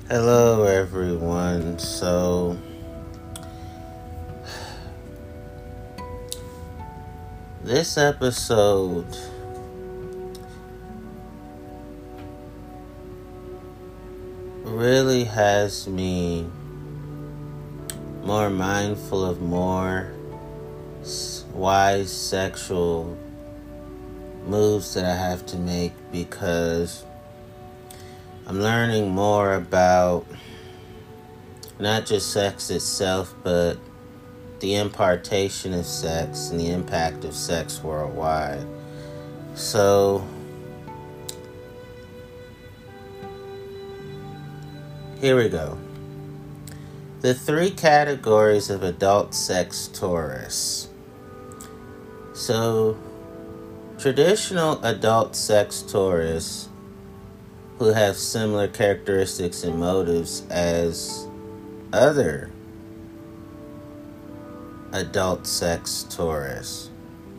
Hello, everyone. This episode really has me more mindful of more wise sexual moves that I have to make because I'm learning more about not just sex itself, but the impartation of sex and the impact of sex worldwide. So, here we go. The 3 categories of adult sex tourists. So, traditional adult sex tourists who have similar characteristics and motives as other adult sex tourists.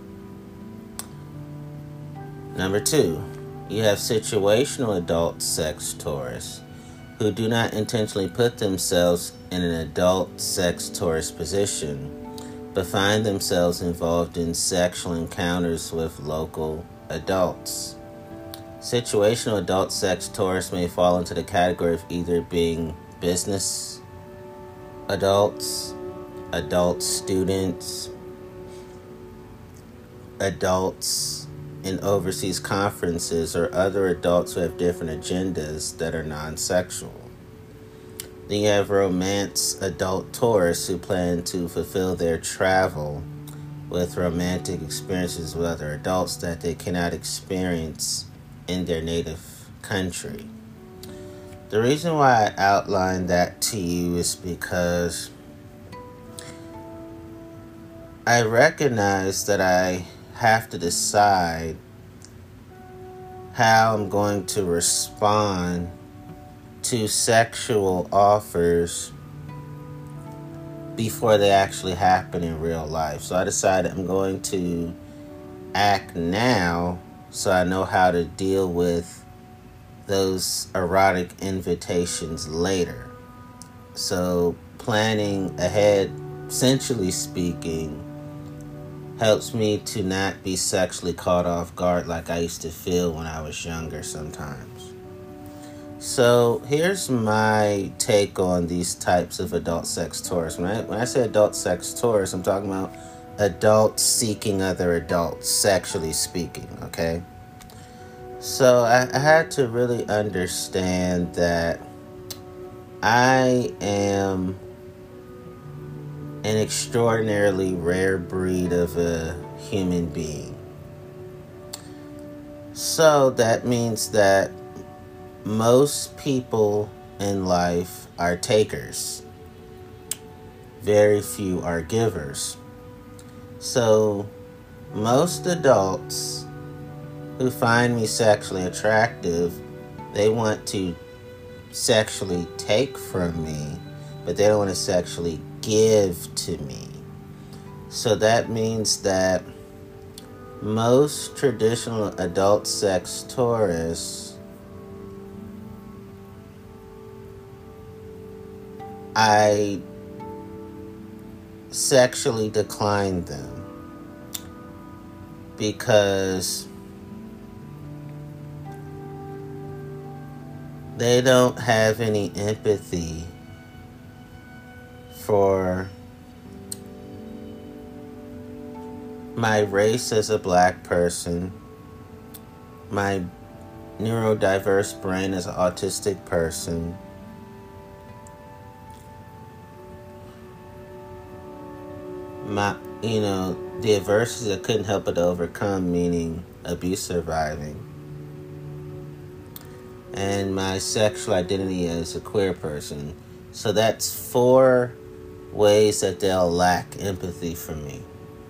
Number 2, you have situational adult sex tourists who do not intentionally put themselves in an adult sex tourist position, but find themselves involved in sexual encounters with local adults. Situational adult sex tourists may fall into the category of either being business adults, adult students, adults in overseas conferences, or other adults who have different agendas that are non-sexual. Then you have romance adult tourists who plan to fulfill their travel with romantic experiences with other adults that they cannot experience in their native country. The reason why I outlined that to you is because I recognize that I have to decide how I'm going to respond to sexual offers before they actually happen in real life. So I decided I'm going to act now so I know how to deal with those erotic invitations later. So planning ahead, essentially speaking, helps me to not be sexually caught off guard like I used to feel when I was younger sometimes. So here's my take on these types of adult sex tourists. When I say adult sex tourists, I'm talking about adults seeking other adults, sexually speaking, okay? So I had to really understand that I am an extraordinarily rare breed of a human being. So that means that most people in life are takers. Very few are givers. So most adults who find me sexually attractive, they want to sexually take from me, but they don't want to sexually give to me. So that means that most traditional adult sex tourists, I sexually decline them because they don't have any empathy for my race as a black person, my neurodiverse brain as an autistic person, the adversities I couldn't help but overcome, meaning abuse surviving, and my sexual identity as a queer person. So that's 4 ways that they'll lack empathy for me.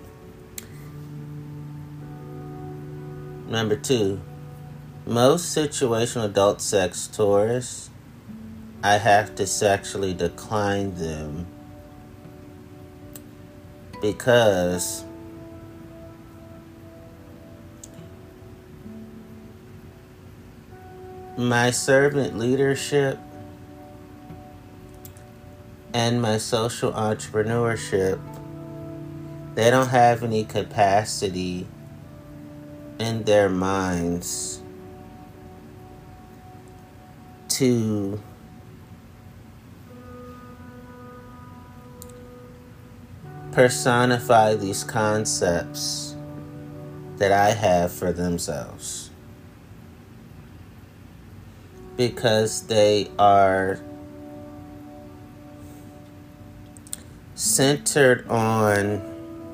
Number 2, most situational adult sex tourists, I have to sexually decline them because my servant leadership and my social entrepreneurship, they don't have any capacity in their minds to personify these concepts that I have for themselves, because they are centered on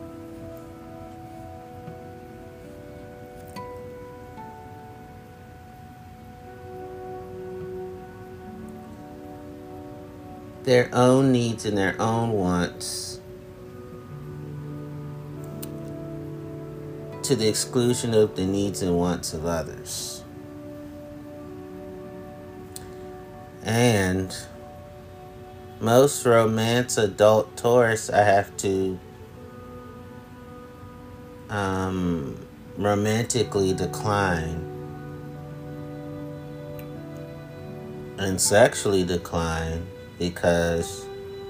their own needs and their own wants, to the exclusion of the needs and wants of others. And most romance adult tourists I have to romantically decline and sexually decline, because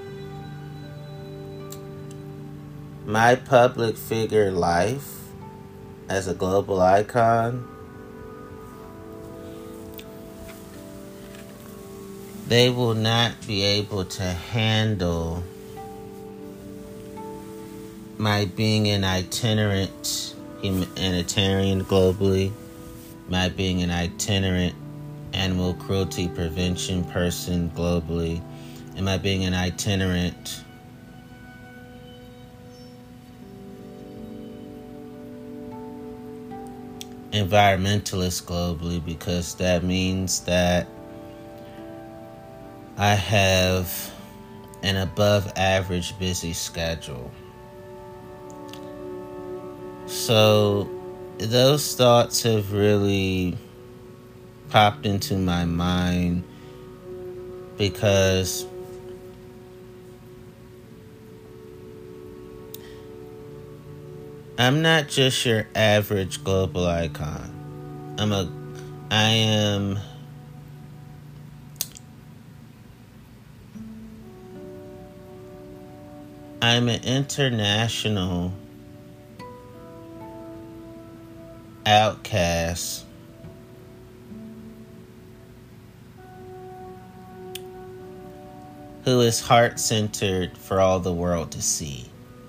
my public figure life as a global icon, they will not be able to handle my being an itinerant humanitarian globally, my being an itinerant animal cruelty prevention person globally, and my being an itinerant environmentalist globally, because that means that I have an above average busy schedule. So those thoughts have really popped into my mind, because I'm not just your average global icon. I'm an international outcast who is heart-centered for all the world to see.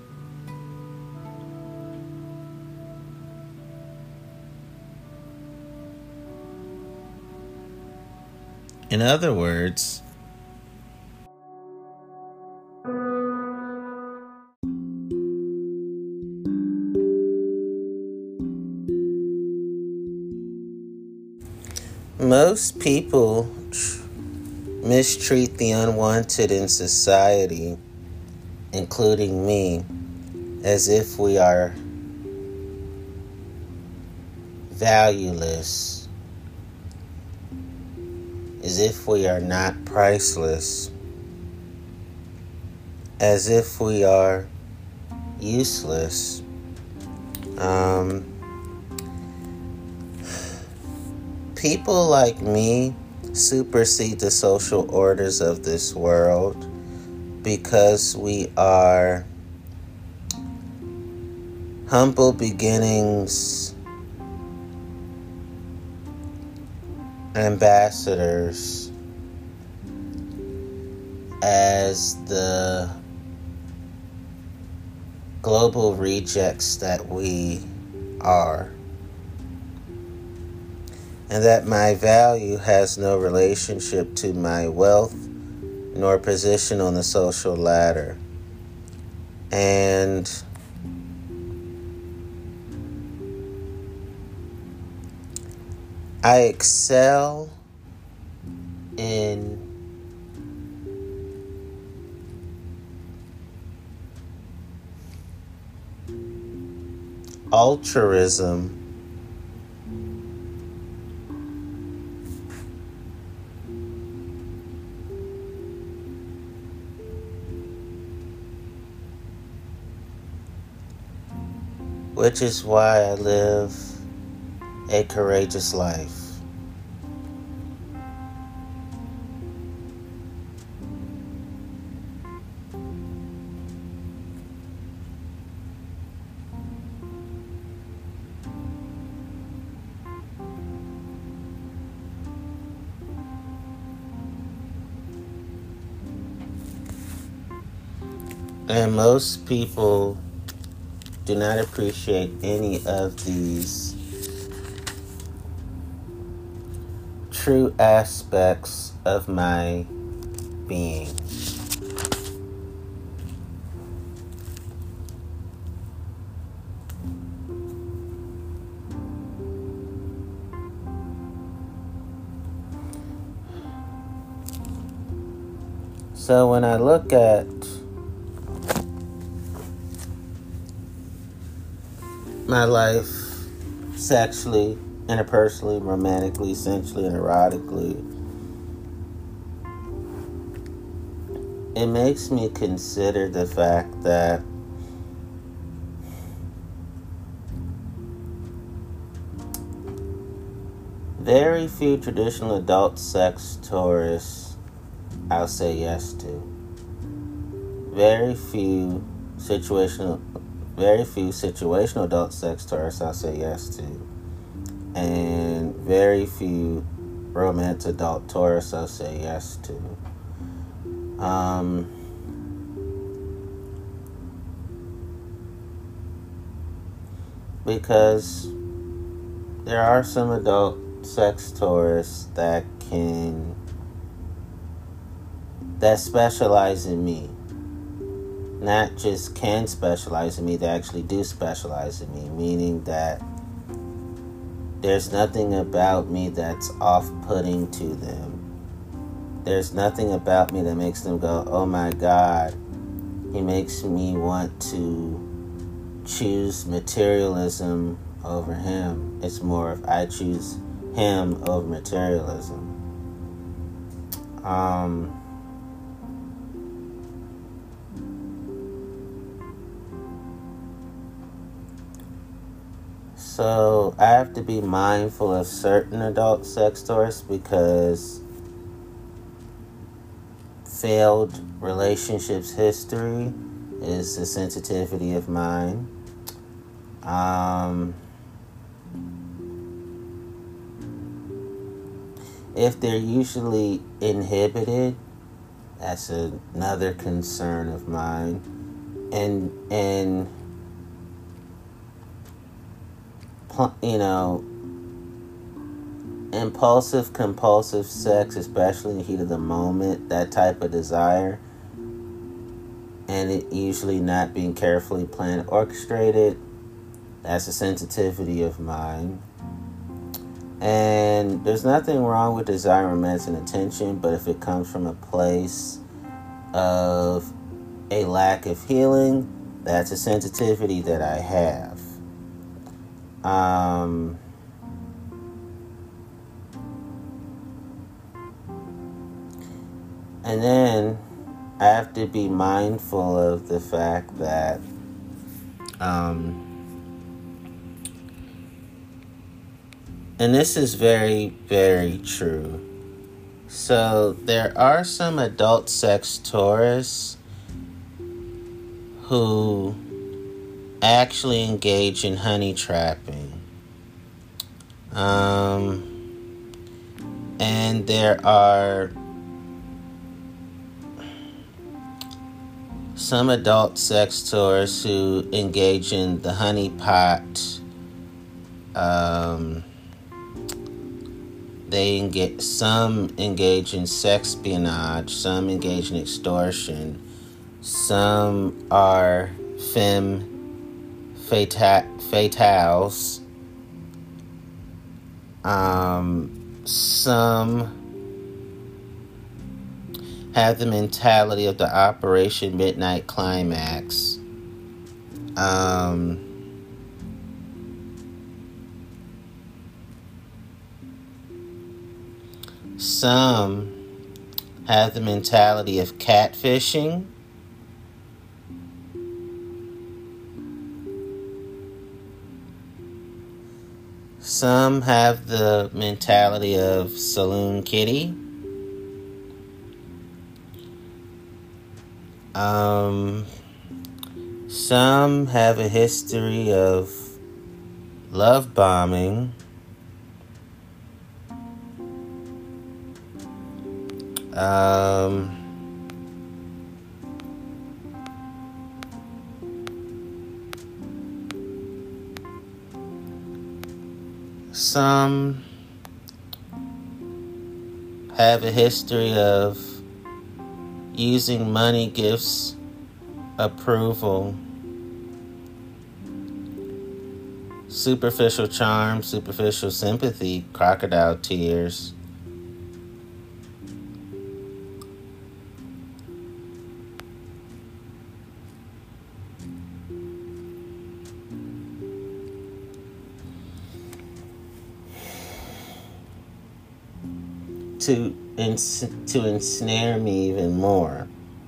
In other words, most people mistreat the unwanted in society, including me, as if we are valueless, as if we are not priceless, as if we are useless. People like me supersede the social orders of this world because we are humble beginnings ambassadors as the global rejects that we are. And that my value has no relationship to my wealth nor position on the social ladder. And I excel in altruism which is why I live a courageous life. And most people do not appreciate any of these true aspects of my being. So when I look at my life sexually, interpersonally, romantically, sensually, and erotically, it makes me consider the fact that very few traditional adult sex tourists I'll say yes to. Very few situational adult sex tourists I'll say yes to. And very few romance adult tourists I'll say yes to. Because there are some adult sex tourists that specialize in me. Not just can specialize in me, they actually do specialize in me. Meaning that there's nothing about me that's off-putting to them. There's nothing about me that makes them go, oh my God, he makes me want to choose materialism over him. It's more of I choose him over materialism. So I have to be mindful of certain adult sex tourists because failed relationships history is a sensitivity of mine. If they're usually inhibited, that's another concern of mine. And impulsive, compulsive sex, especially in the heat of the moment, that type of desire, and it usually not being carefully planned, orchestrated, that's a sensitivity of mine. And there's nothing wrong with desire, romance, and attention, but if it comes from a place of a lack of healing, that's a sensitivity that I have. And then I have to be mindful of the fact that and this is very, very true. So there are some adult sex tourists who actually engage in honey trapping. And there are some adult sex tourists who engage in the honey pot. Some engage in sexpionage, some engage in extortion, some are femme fatales, some have the mentality of the Operation Midnight Climax. Some have the mentality of catfishing. Some have the mentality of saloon kitty. Some have a history of love bombing. Some have a history of using money, gifts, approval, superficial charm, superficial sympathy, crocodile tears, to ensnare me even more.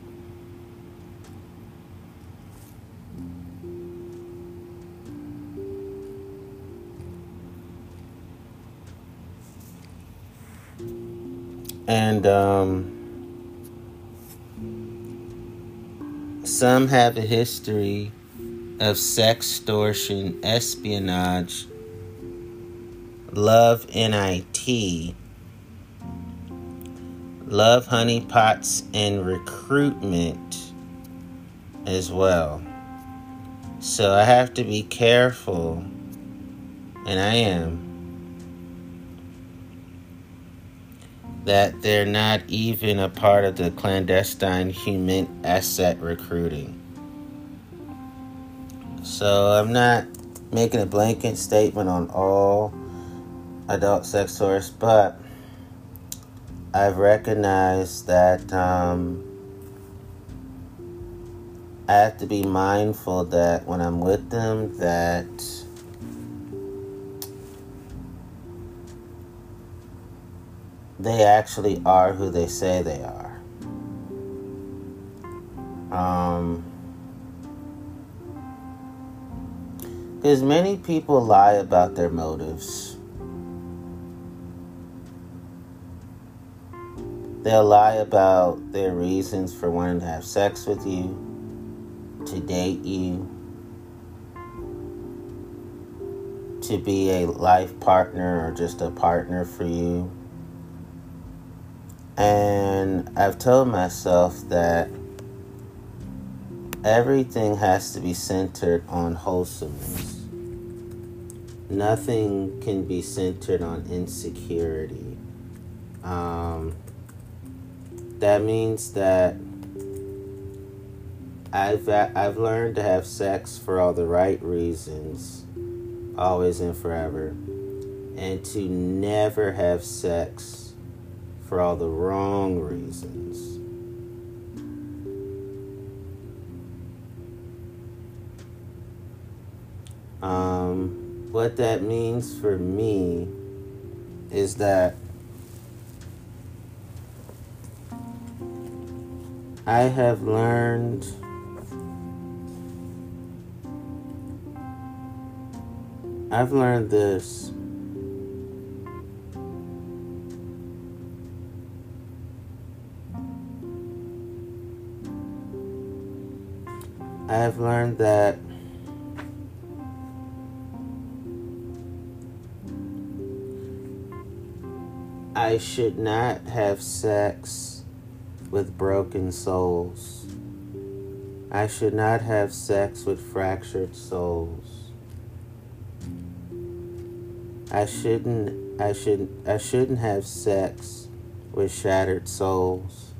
And some have a history of sextortion, espionage, love NIT, love honeypots, and recruitment as well. So I have to be careful, and I am, that they're not even a part of the clandestine human asset recruiting. So I'm not making a blanket statement on all adult sex tourists, but I've recognized that I have to be mindful that when I'm with them, that they actually are who they say they are. Because many people lie about their motives. They'll lie about their reasons for wanting to have sex with you, to date you, to be a life partner or just a partner for you. And I've told myself that everything has to be centered on wholesomeness. Nothing can be centered on insecurity. That means that I've learned to have sex for all the right reasons, always and forever, and to never have sex for all the wrong reasons. What that means for me is that I have learned this. I have learned that I should not have sex with broken souls. I should not have sex with fractured souls. I shouldn't have sex with shattered souls.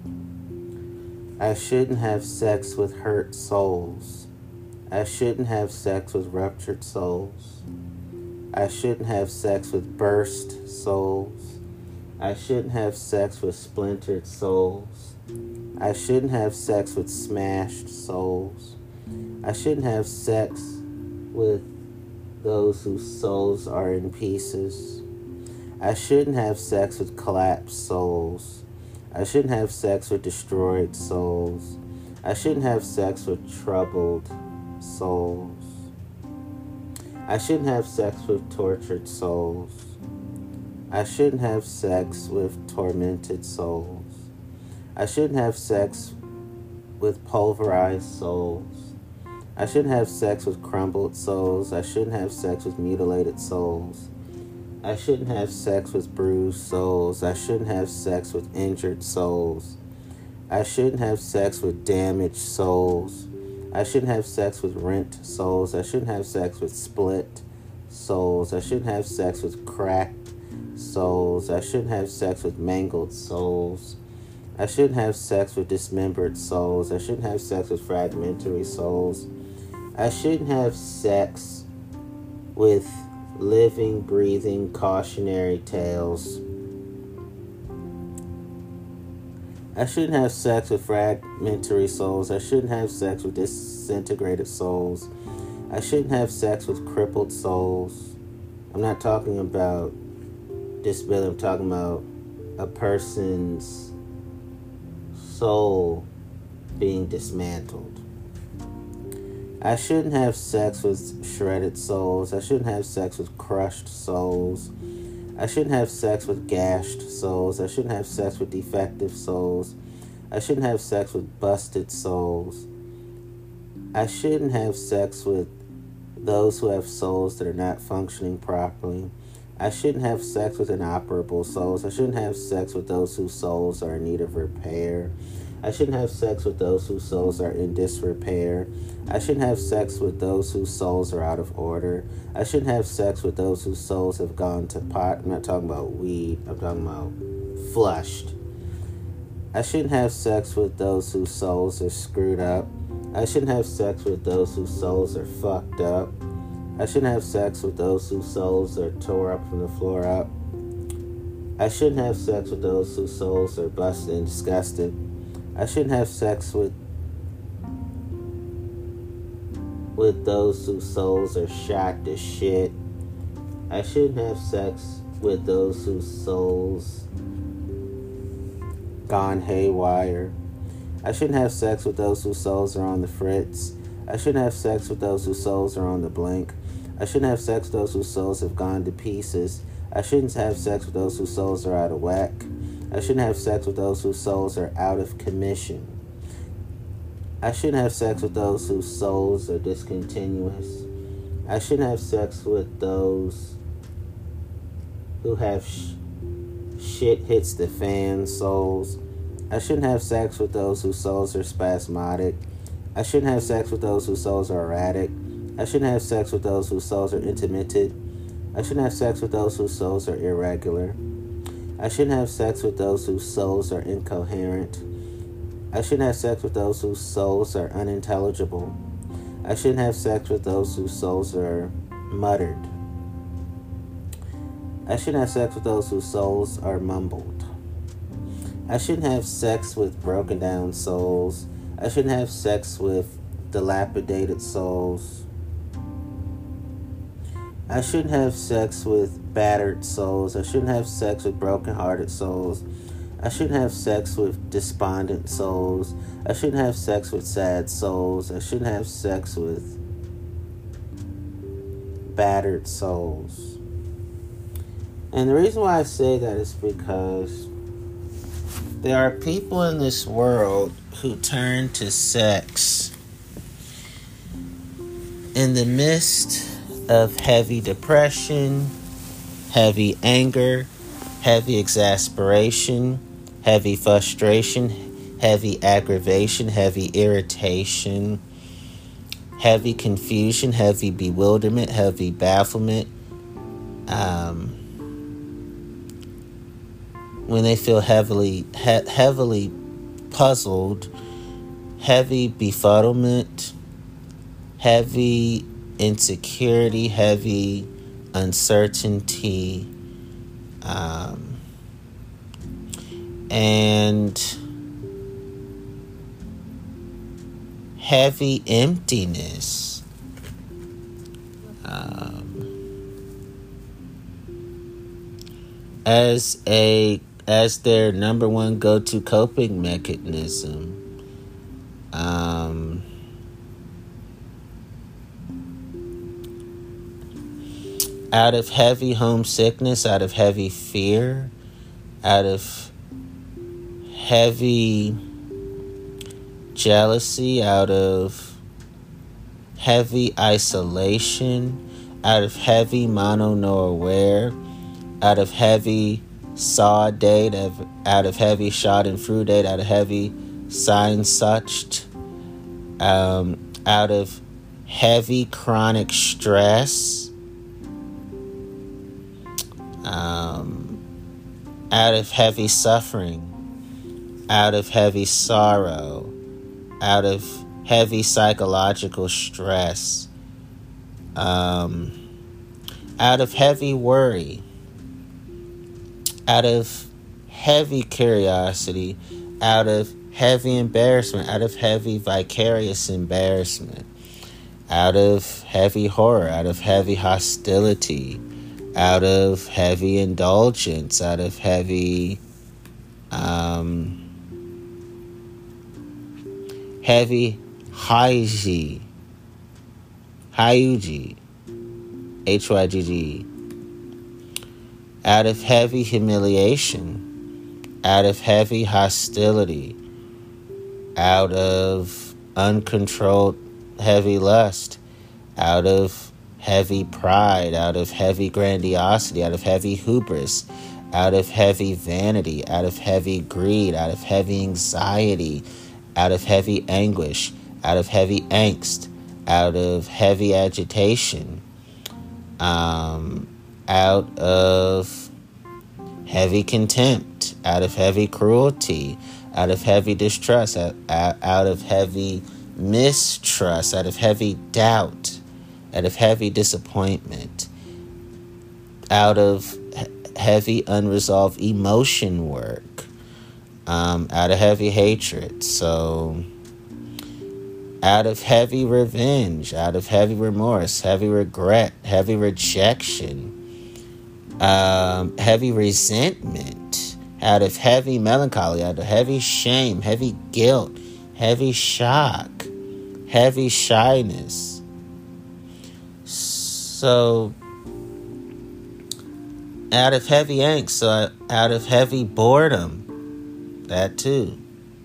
I shouldn't have sex with hurt souls. I shouldn't have sex with ruptured souls. I shouldn't have sex with burst souls. I shouldn't have sex with splintered souls. I shouldn't have sex with smashed souls. I shouldn't have sex with those whose souls are in pieces. I shouldn't have sex with collapsed souls. I shouldn't have sex with destroyed souls. I shouldn't have sex with troubled souls. I shouldn't have sex with tortured souls. I shouldn't have sex with tormented souls. I shouldn't have sex with pulverized souls. I shouldn't have sex with crumbled souls. I shouldn't have sex with mutilated souls. I shouldn't have sex with bruised souls. I shouldn't have sex with injured souls. I shouldn't have sex with damaged souls. I shouldn't have sex with rent souls. I shouldn't have sex with split souls. I shouldn't have sex with cracked souls. I shouldn't have sex with mangled souls. I shouldn't have sex with dismembered souls. I shouldn't have sex with fragmentary souls. I shouldn't have sex with living, breathing, cautionary tales. I shouldn't have sex with fragmentary souls. I shouldn't have sex with disintegrated souls. I shouldn't have sex with crippled souls. I'm not talking about disability. I'm talking about a person's soul being dismantled. I shouldn't have sex with shredded souls. I shouldn't have sex with crushed souls. I shouldn't have sex with gashed souls. I shouldn't have sex with defective souls. I shouldn't have sex with busted souls. I shouldn't have sex with those who have souls that are not functioning properly. I shouldn't have sex with inoperable souls. I shouldn't have sex with those whose souls are in need of repair. I shouldn't have sex with those whose souls are in disrepair. I shouldn't have sex with those whose souls are out of order. I shouldn't have sex with those whose souls have gone to pot. I'm not talking about weed. I'm talking about flushed. I shouldn't have sex with those whose souls are screwed up. I shouldn't have sex with those whose souls are fucked up. I shouldn't have sex with those whose souls are tore up from the floor up. I shouldn't have sex with those whose souls are busted and disgusted. I shouldn't have sex with those whose souls are shot to shit. I shouldn't have sex with those whose souls gone haywire. I shouldn't have sex with those whose souls are on the fritz. I shouldn't have sex with those whose souls are on the blink. I shouldn't have sex with those whose souls have gone to pieces. I shouldn't have sex with those whose souls are out of whack. I shouldn't have sex with those whose souls are out of commission. I shouldn't have sex with those whose souls are discontinuous. I shouldn't have sex with those who have shit hits the fan souls. I shouldn't have sex with those whose souls are spasmodic. I shouldn't have sex with those whose souls are erratic. I shouldn't have sex with those whose souls are intermittent. I shouldn't have sex with those whose souls are irregular. I shouldn't have sex with those whose souls are incoherent. I shouldn't have sex with those whose souls are unintelligible. I shouldn't have sex with those whose souls are muttered. I shouldn't have sex with those whose souls are mumbled. I shouldn't have sex with broken down souls. I shouldn't have sex with dilapidated souls. I shouldn't have sex with battered souls. I shouldn't have sex with broken-hearted souls. I shouldn't have sex with despondent souls. I shouldn't have sex with sad souls. I shouldn't have sex with battered souls. And the reason why I say that is because there are people in this world who turn to sex in the midst of heavy depression, heavy anger, heavy exasperation, heavy frustration, heavy aggravation, heavy irritation, heavy confusion, heavy bewilderment, heavy bafflement. When they feel heavily puzzled, heavy befuddlement, heavy insecurity, heavy uncertainty, and heavy emptiness. As their number one go-to coping mechanism. Out of heavy homesickness, out of heavy fear, out of heavy jealousy, out of heavy isolation, out of heavy mono-no-aware, out of heavy saw-date, out of heavy schadenfreude, out of heavy Sehnsucht, out of heavy chronic stress, out of heavy suffering, out of heavy sorrow, out of heavy psychological stress, out of heavy worry, out of heavy curiosity, out of heavy embarrassment, out of heavy vicarious embarrassment, out of heavy horror, out of heavy hostility, out of heavy indulgence, out of heavy heavy hygy, hygy, Hyggg, out of heavy humiliation, out of heavy hostility, out of uncontrolled heavy lust, out of heavy pride, out of heavy grandiosity, out of heavy hubris, out of heavy vanity, out of heavy greed, out of heavy anxiety, out of heavy anguish, out of heavy angst, out of heavy agitation, out of heavy contempt, out of heavy cruelty, out of heavy distrust, out of heavy mistrust, out of heavy doubt, out of heavy disappointment, out of heavy unresolved emotion work, out of heavy hatred. So out of heavy revenge, out of heavy remorse, heavy regret, heavy rejection, heavy resentment, out of heavy melancholy, out of heavy shame, heavy guilt, heavy shock, heavy shyness. So out of heavy angst, so out of heavy boredom, that too.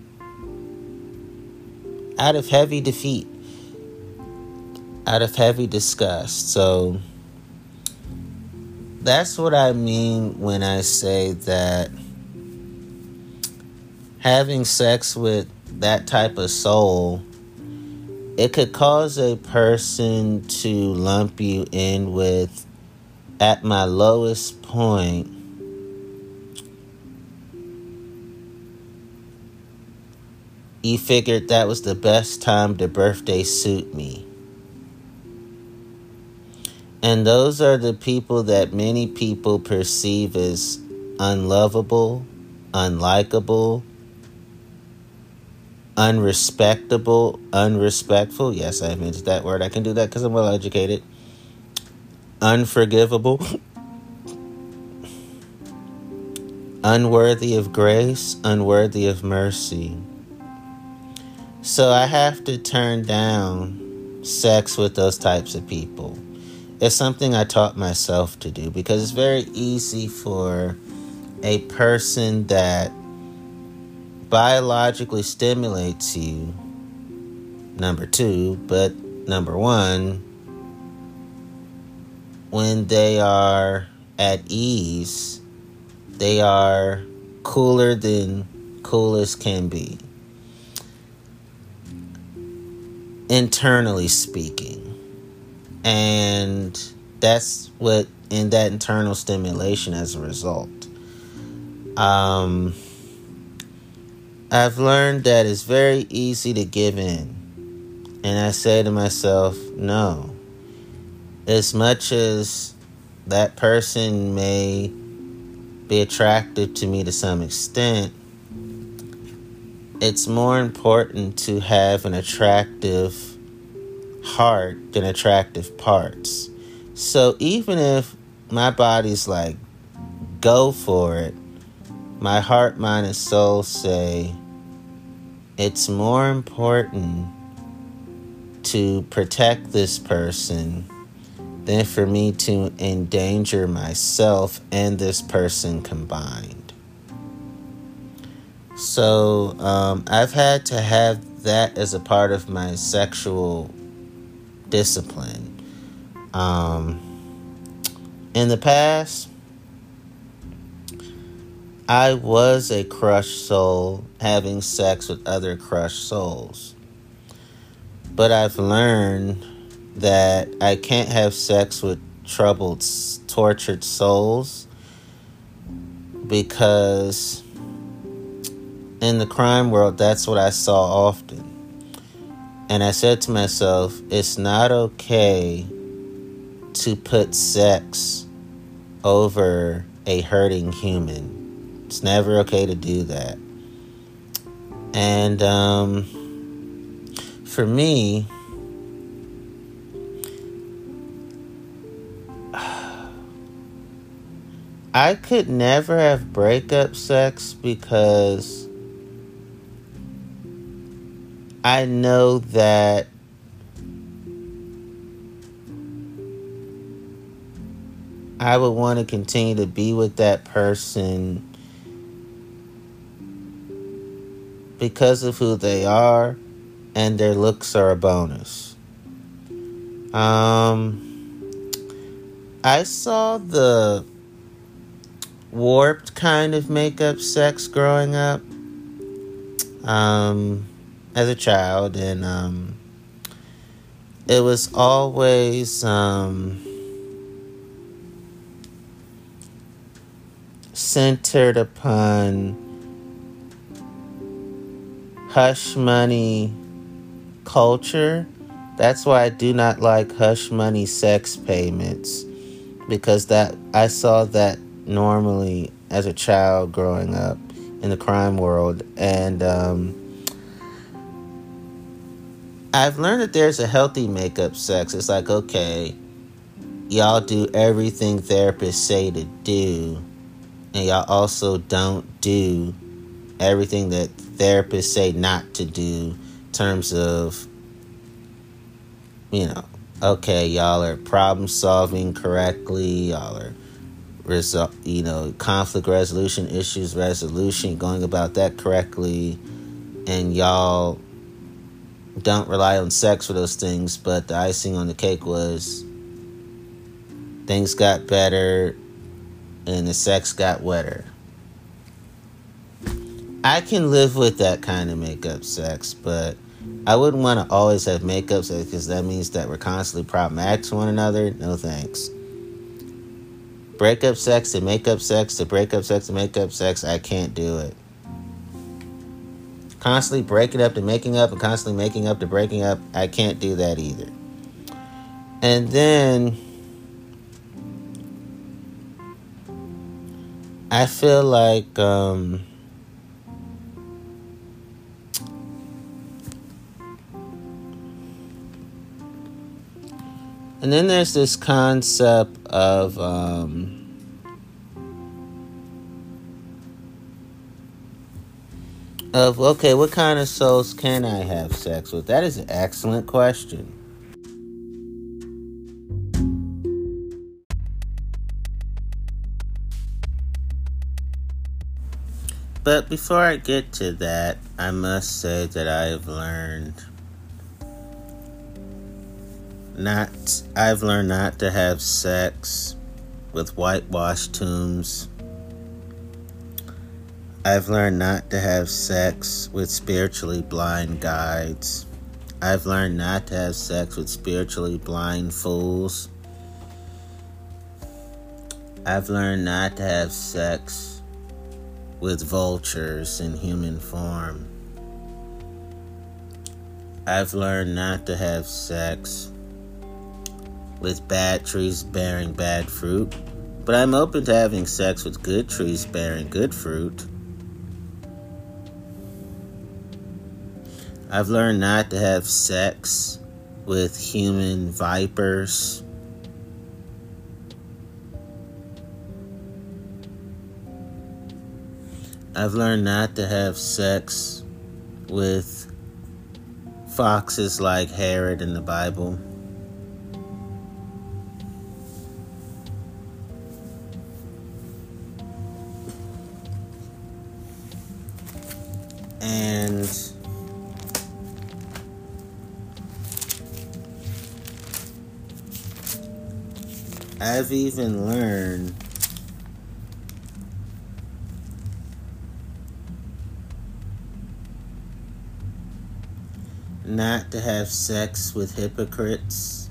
Out of heavy defeat, out of heavy disgust. So that's what I mean when I say that having sex with that type of soul, it could cause a person to lump you in with, at my lowest point, he figured that was the best time to birthday suit me. And those are the people that many people perceive as unlovable, unlikable, unrespectable, unrespectful. Yes, I invented that word. I can do that because I'm well educated. Unforgivable, unworthy of grace, unworthy of mercy. So I have to turn down sex with those types of people. It's something I taught myself to do because it's very easy for a person that biologically stimulates you, number two, but number one, when they are at ease, they are cooler than coolest can be. Internally speaking. And that's what, in that internal stimulation as a result. I've learned that it's very easy to give in. And I say to myself, no. As much as that person may be attractive to me to some extent, it's more important to have an attractive heart than attractive parts. So even if my body's like, go for it, my heart, mind, and soul say it's more important to protect this person than for me to endanger myself and this person combined. So I've had to have that as a part of my sexual discipline. In the past, I was a crushed soul having sex with other crushed souls. But I've learned that I can't have sex with troubled, tortured souls because in the crime world, that's what I saw often. And I said to myself, it's not okay to put sex over a hurting human. It's never okay to do that. And for me, I could never have breakup sex because I know that I would want to continue to be with that person because of who they are, and their looks are a bonus. I saw the warped kind of makeup sex growing up as a child, and it was always centered upon hush money culture. That's why I do not like hush money sex payments, because that I saw that normally as a child growing up in the crime world. And I've learned that there's a healthy makeup sex. It's like, okay, y'all do everything therapists say to do, and y'all also don't do everything that therapists say not to do in terms of, okay, y'all are problem solving correctly, y'all are conflict resolution, issues resolution, going about that correctly, and y'all don't rely on sex for those things. But the icing on the cake was things got better and the sex got wetter. I can live with that kind of makeup sex, but I wouldn't want to always have makeup sex because that means that we're constantly problematic to one another. No thanks. Breakup sex to makeup sex to breakup sex to makeup sex, I can't do it. Constantly breaking up to making up and constantly making up to breaking up, I can't do that either. And then I feel like and then there's this concept of okay, what kind of souls can I have sex with? That is an excellent question. But before I get to that, I must say that I've learned not to have sex with whitewashed tombs. I've learned not to have sex with spiritually blind guides. I've learned not to have sex with spiritually blind fools. I've learned not to have sex with vultures in human form. I've learned not to have sex with bad trees bearing bad fruit, but I'm open to having sex with good trees bearing good fruit. I've learned not to have sex with human vipers. I've learned not to have sex with foxes like Herod in the Bible. And I've even learned not to have sex with hypocrites.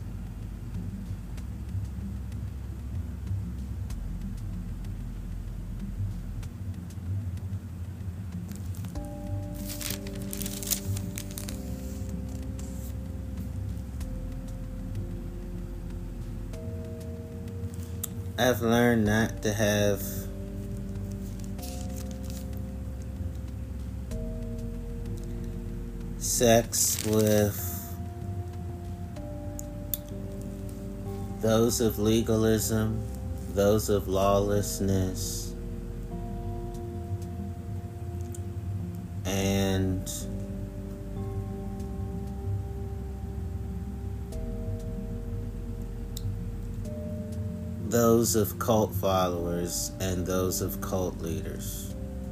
I've learned not to have sex with those of legalism, those of lawlessness, and those of cult followers and those of cult leaders.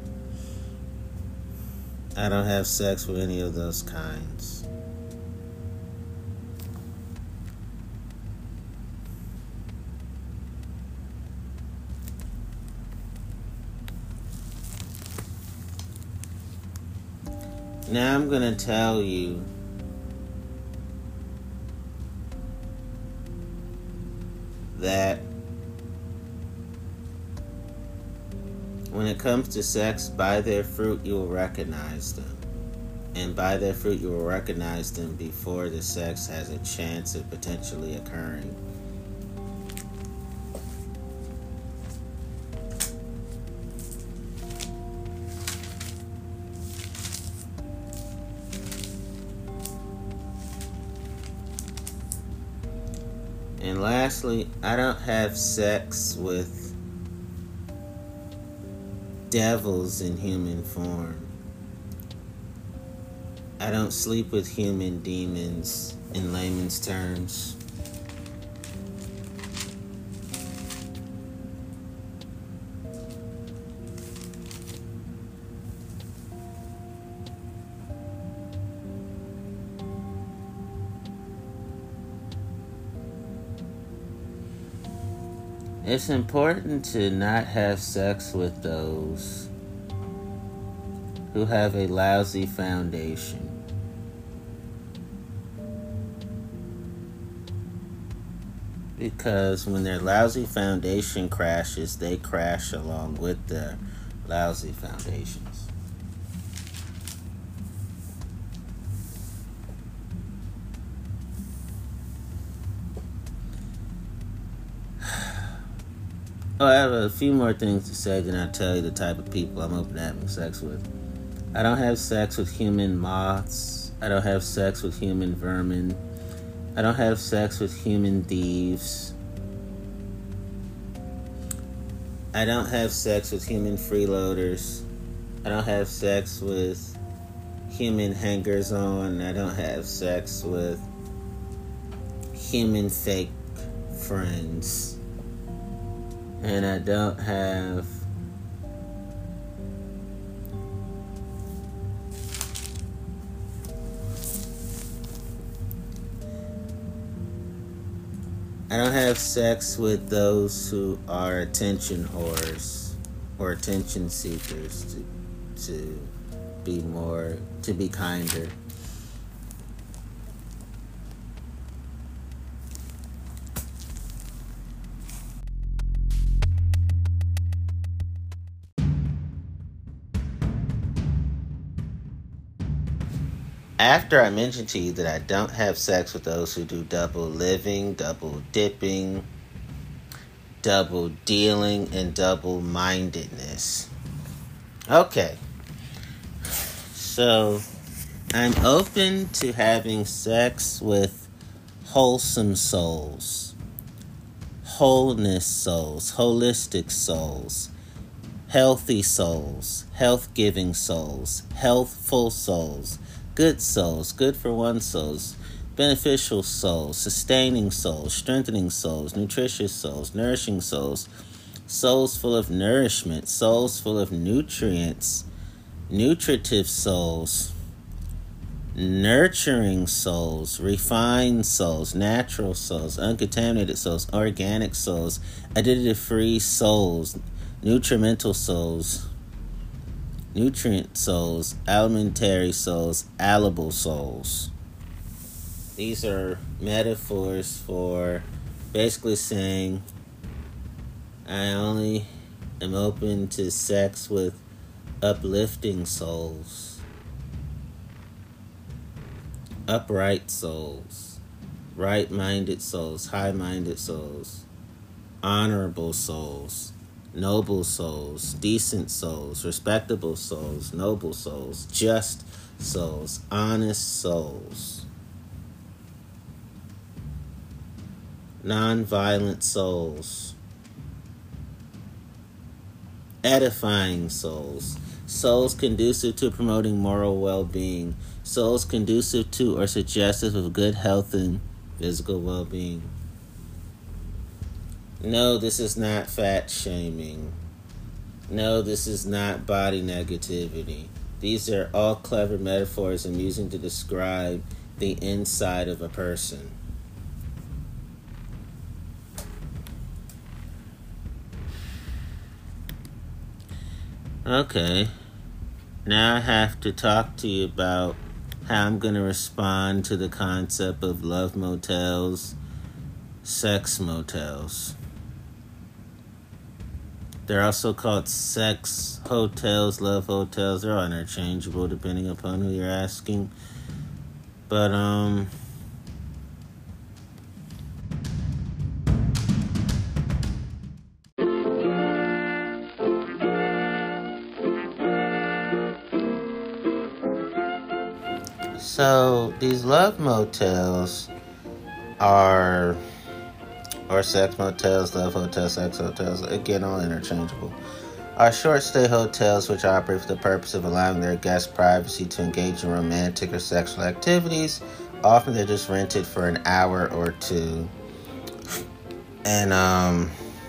I don't have sex with any of those kinds. Now I'm going to tell you that when it comes to sex, by their fruit you will recognize them. And by their fruit you will recognize them before the sex has a chance of potentially occurring. And lastly, I don't have sex with devils in human form. I don't sleep with human demons in layman's terms. It's important to not have sex with those who have a lousy foundation. Because when their lousy foundation crashes, they crash along with their lousy foundations. Oh, I have a few more things to say, then I'll tell you the type of people I'm open to having sex with. I don't have sex with human moths. I don't have sex with human vermin. I don't have sex with human thieves. I don't have sex with human freeloaders. I don't have sex with human hangers-on. I don't have sex with human fake friends. And I don't have sex with those who are attention whores or attention seekers, to be kinder. After I mentioned to you that I don't have sex with those who do double living, double dipping, double dealing, and double mindedness. Okay. So, I'm open to having sex with wholesome souls, wholeness souls, holistic souls, healthy souls, health-giving souls, healthful souls, good souls, good for one souls, beneficial souls, sustaining souls, strengthening souls, nutritious souls, nourishing souls, souls full of nourishment, souls full of nutrients, nutritive souls, nurturing souls, refined souls, natural souls, uncontaminated souls, organic souls, additive-free souls, nutrimental souls, nutrient souls, alimentary souls, allable souls. These are metaphors for basically saying I only am open to sex with uplifting souls, upright souls, right-minded souls, high-minded souls, honorable souls, noble souls, decent souls, respectable souls, noble souls, just souls, honest souls, non-violent souls, edifying souls, souls conducive to promoting moral well-being, souls conducive to or suggestive of good health and physical well-being. No, this is not fat shaming. No, this is not body negativity. These are all clever metaphors I'm using to describe the inside of a person. Okay, now I have to talk to you about how I'm going to respond to the concept of love motels, sex motels. They're also called sex hotels, love hotels. They're all interchangeable depending upon who you're asking. But, so these love motels are, or sex motels, love hotels, sex hotels, again, all interchangeable, are short-stay hotels which operate for the purpose of allowing their guests privacy to engage in romantic or sexual activities. Often they're just rented for an hour or two. And,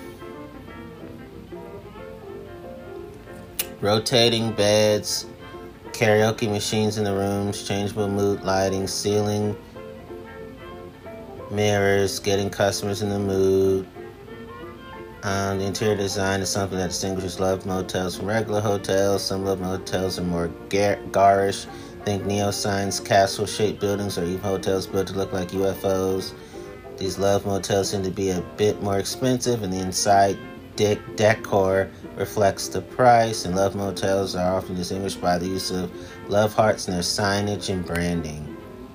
rotating beds, karaoke machines in the rooms, changeable mood lighting, ceiling mirrors, getting customers in the mood. The interior design is something that distinguishes love motels from regular hotels. Some love motels are more garish. Think neo-science castle-shaped buildings or even hotels built to look like UFOs. These love motels tend to be a bit more expensive, and the inside decor reflects the price. And love motels are often distinguished by the use of love hearts in their signage and branding.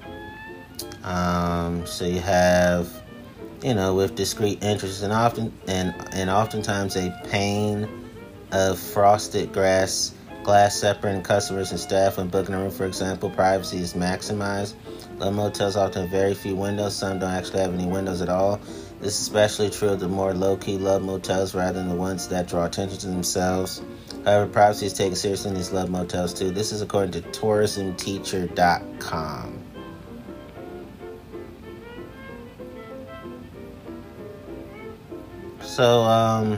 So you have, with discreet entrances and oftentimes a pane of frosted glass separating customers and staff when booking a room. For example, privacy is maximized. Love motels often have very few windows. Some don't actually have any windows at all. This is especially true of the more low-key love motels rather than the ones that draw attention to themselves. However, privacy is taken seriously in these love motels too. This is according to tourismteacher.com. So,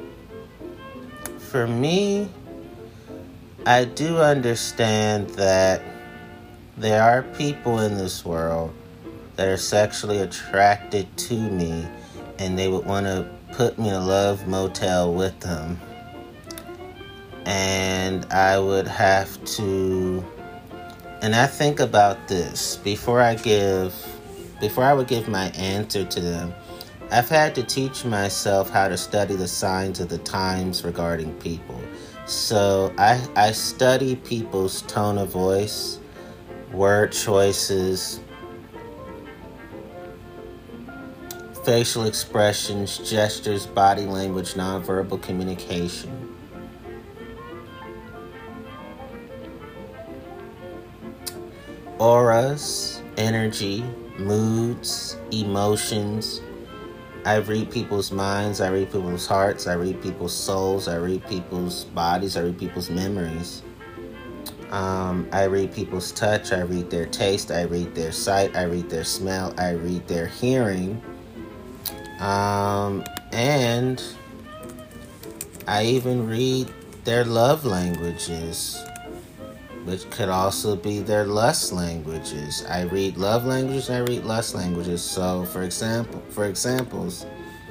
for me, I do understand that there are people in this world that are sexually attracted to me and they would want to put me in a love motel with them. And I would have to, and I think about this before I would give my answer to them. I've had to teach myself how to study the signs of the times regarding people. So I study people's tone of voice, word choices, facial expressions, gestures, body language, nonverbal communication. Auras, energy, moods, emotions. I read people's minds, I read people's hearts, I read people's souls, I read people's bodies, I read people's memories. I read people's touch, I read their taste, I read their sight, I read their smell, I read their hearing. And I even read their love languages, which could also be their lust languages. I read love languages, I read lust languages. So, for examples,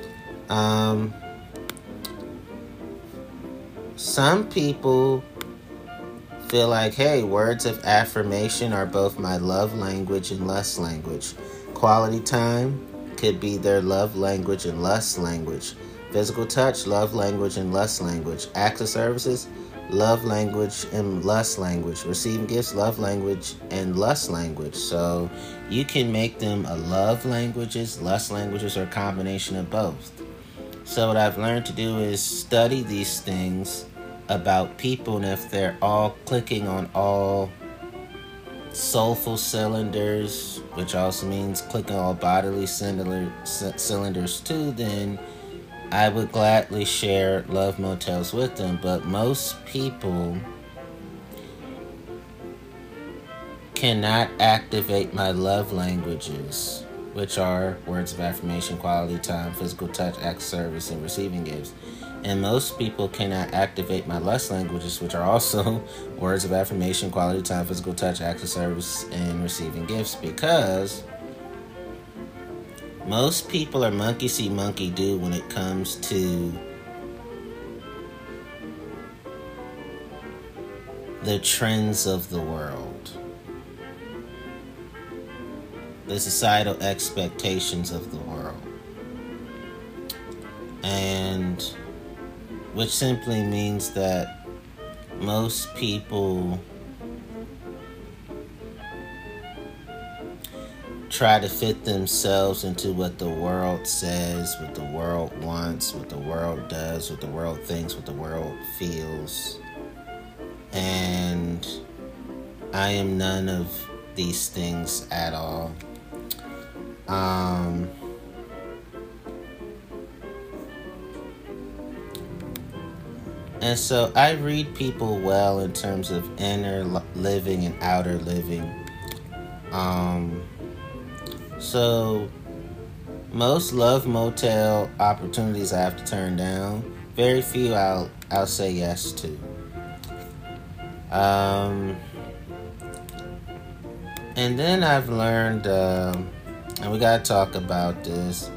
some people feel like, hey, words of affirmation are both my love language and lust language. Quality time could be their love language and lust language. Physical touch, love language and lust language. Acts of services, love language and lust language. Receiving gifts, love language and lust language. So you can make them a love languages, lust languages, or a combination of both. So what I've learned to do is study these things about people, and if they're all clicking on all soulful cylinders, which also means clicking all bodily cylinders too, then I would gladly share love motels with them. But most people cannot activate my love languages, which are words of affirmation, quality time, physical touch, acts of service, and receiving gifts. And most people cannot activate my lust languages, which are also words of affirmation, quality time, physical touch, acts of service, and receiving gifts, because most people are monkey see, monkey do when it comes to the trends of the world, the societal expectations of the world, and which simply means that most people try to fit themselves into what the world says, what the world wants, what the world does, what the world thinks, what the world feels. And I am none of these things at all. And so I read people well in terms of inner living and outer living. So most love motel opportunities I have to turn down. Very few I'll say yes to. And then I've learned, and we gotta talk about this.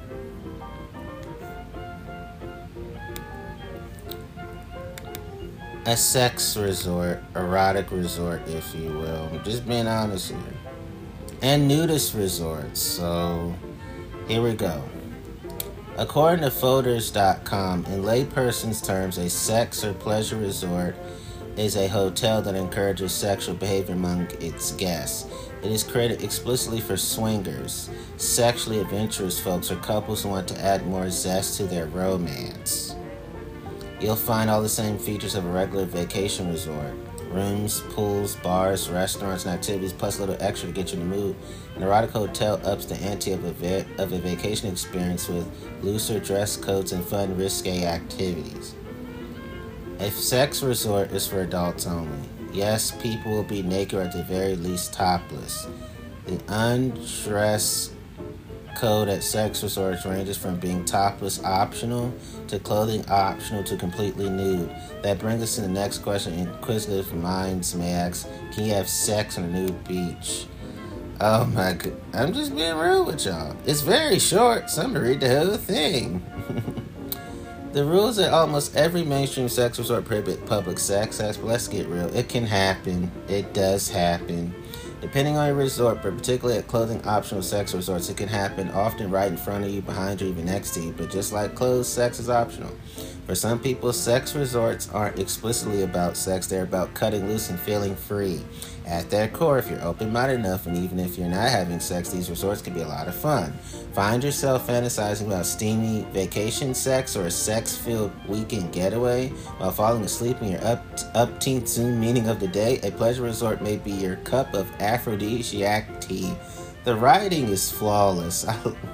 A sex resort, erotic resort, if you will. I'm just being honest here. And nudist resorts. So, here we go. According to Photers.com, in layperson's terms, a sex or pleasure resort is a hotel that encourages sexual behavior among its guests. It is created explicitly for swingers, sexually adventurous folks, or couples who want to add more zest to their romance. You'll find all the same features of a regular vacation resort. Rooms, pools, bars, restaurants, and activities, plus a little extra to get you in the mood. An erotic hotel ups the ante of a vacation experience with looser dress codes and fun, risque activities. A sex resort is for adults only. Yes, people will be naked or at the very least topless. The undress code at sex resorts ranges from being topless optional to clothing optional to completely nude. That brings us to the next question. Inquisitive minds may ask, can you have sex on a nude beach? Oh my god, I'm just being real with y'all. It's very short, so I'm gonna read the whole thing. The rules at almost every mainstream sex resort prohibit public sex, but let's get real. It can happen. It does happen. Depending on your resort, but particularly at clothing optional sex resorts, it can happen often right in front of you, behind you, even next to you. But just like clothes, sex is optional. For some people, sex resorts aren't explicitly about sex. They're about cutting loose and feeling free. At their core, if you're open-minded enough, and even if you're not having sex, these resorts can be a lot of fun. Find yourself fantasizing about steamy vacation sex or a sex-filled weekend getaway while falling asleep in your upteenth Zoom meeting of the day. A pleasure resort may be your cup of aphrodisiac tea. The writing is flawless.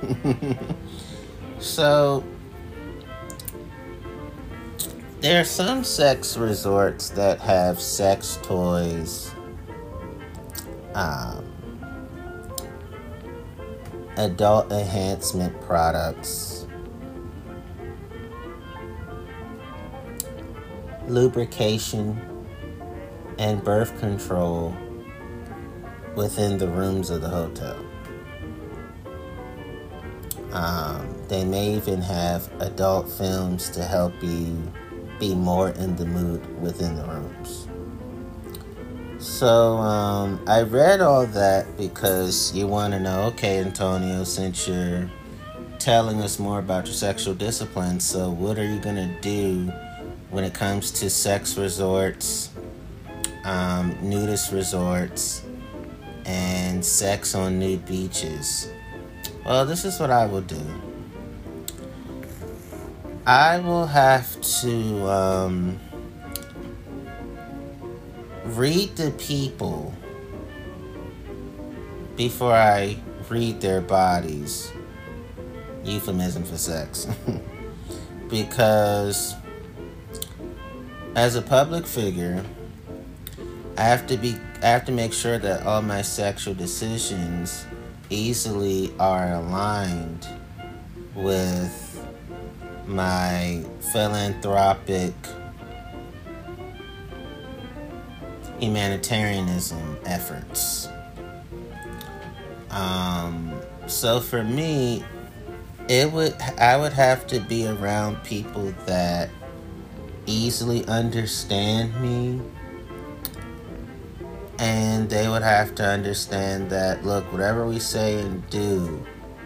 So, there are some sex resorts that have sex toys, adult enhancement products, lubrication, and birth control within the rooms of the hotel. They may even have adult films to help you be more in the mood within the rooms. So, I read all that because you want to know, okay, Antonio, since you're telling us more about your sexual discipline, so what are you going to do when it comes to sex resorts, nudist resorts, and sex on nude beaches? Well, this is what I will do. I will have to read the people before I read their bodies. Euphemism for sex. Because as a public figure, I have to make sure that all my sexual decisions easily are aligned with my philanthropic humanitarianism efforts. So for me, I would have to be around people that easily understand me, and they would have to understand that, look, whatever we say and do,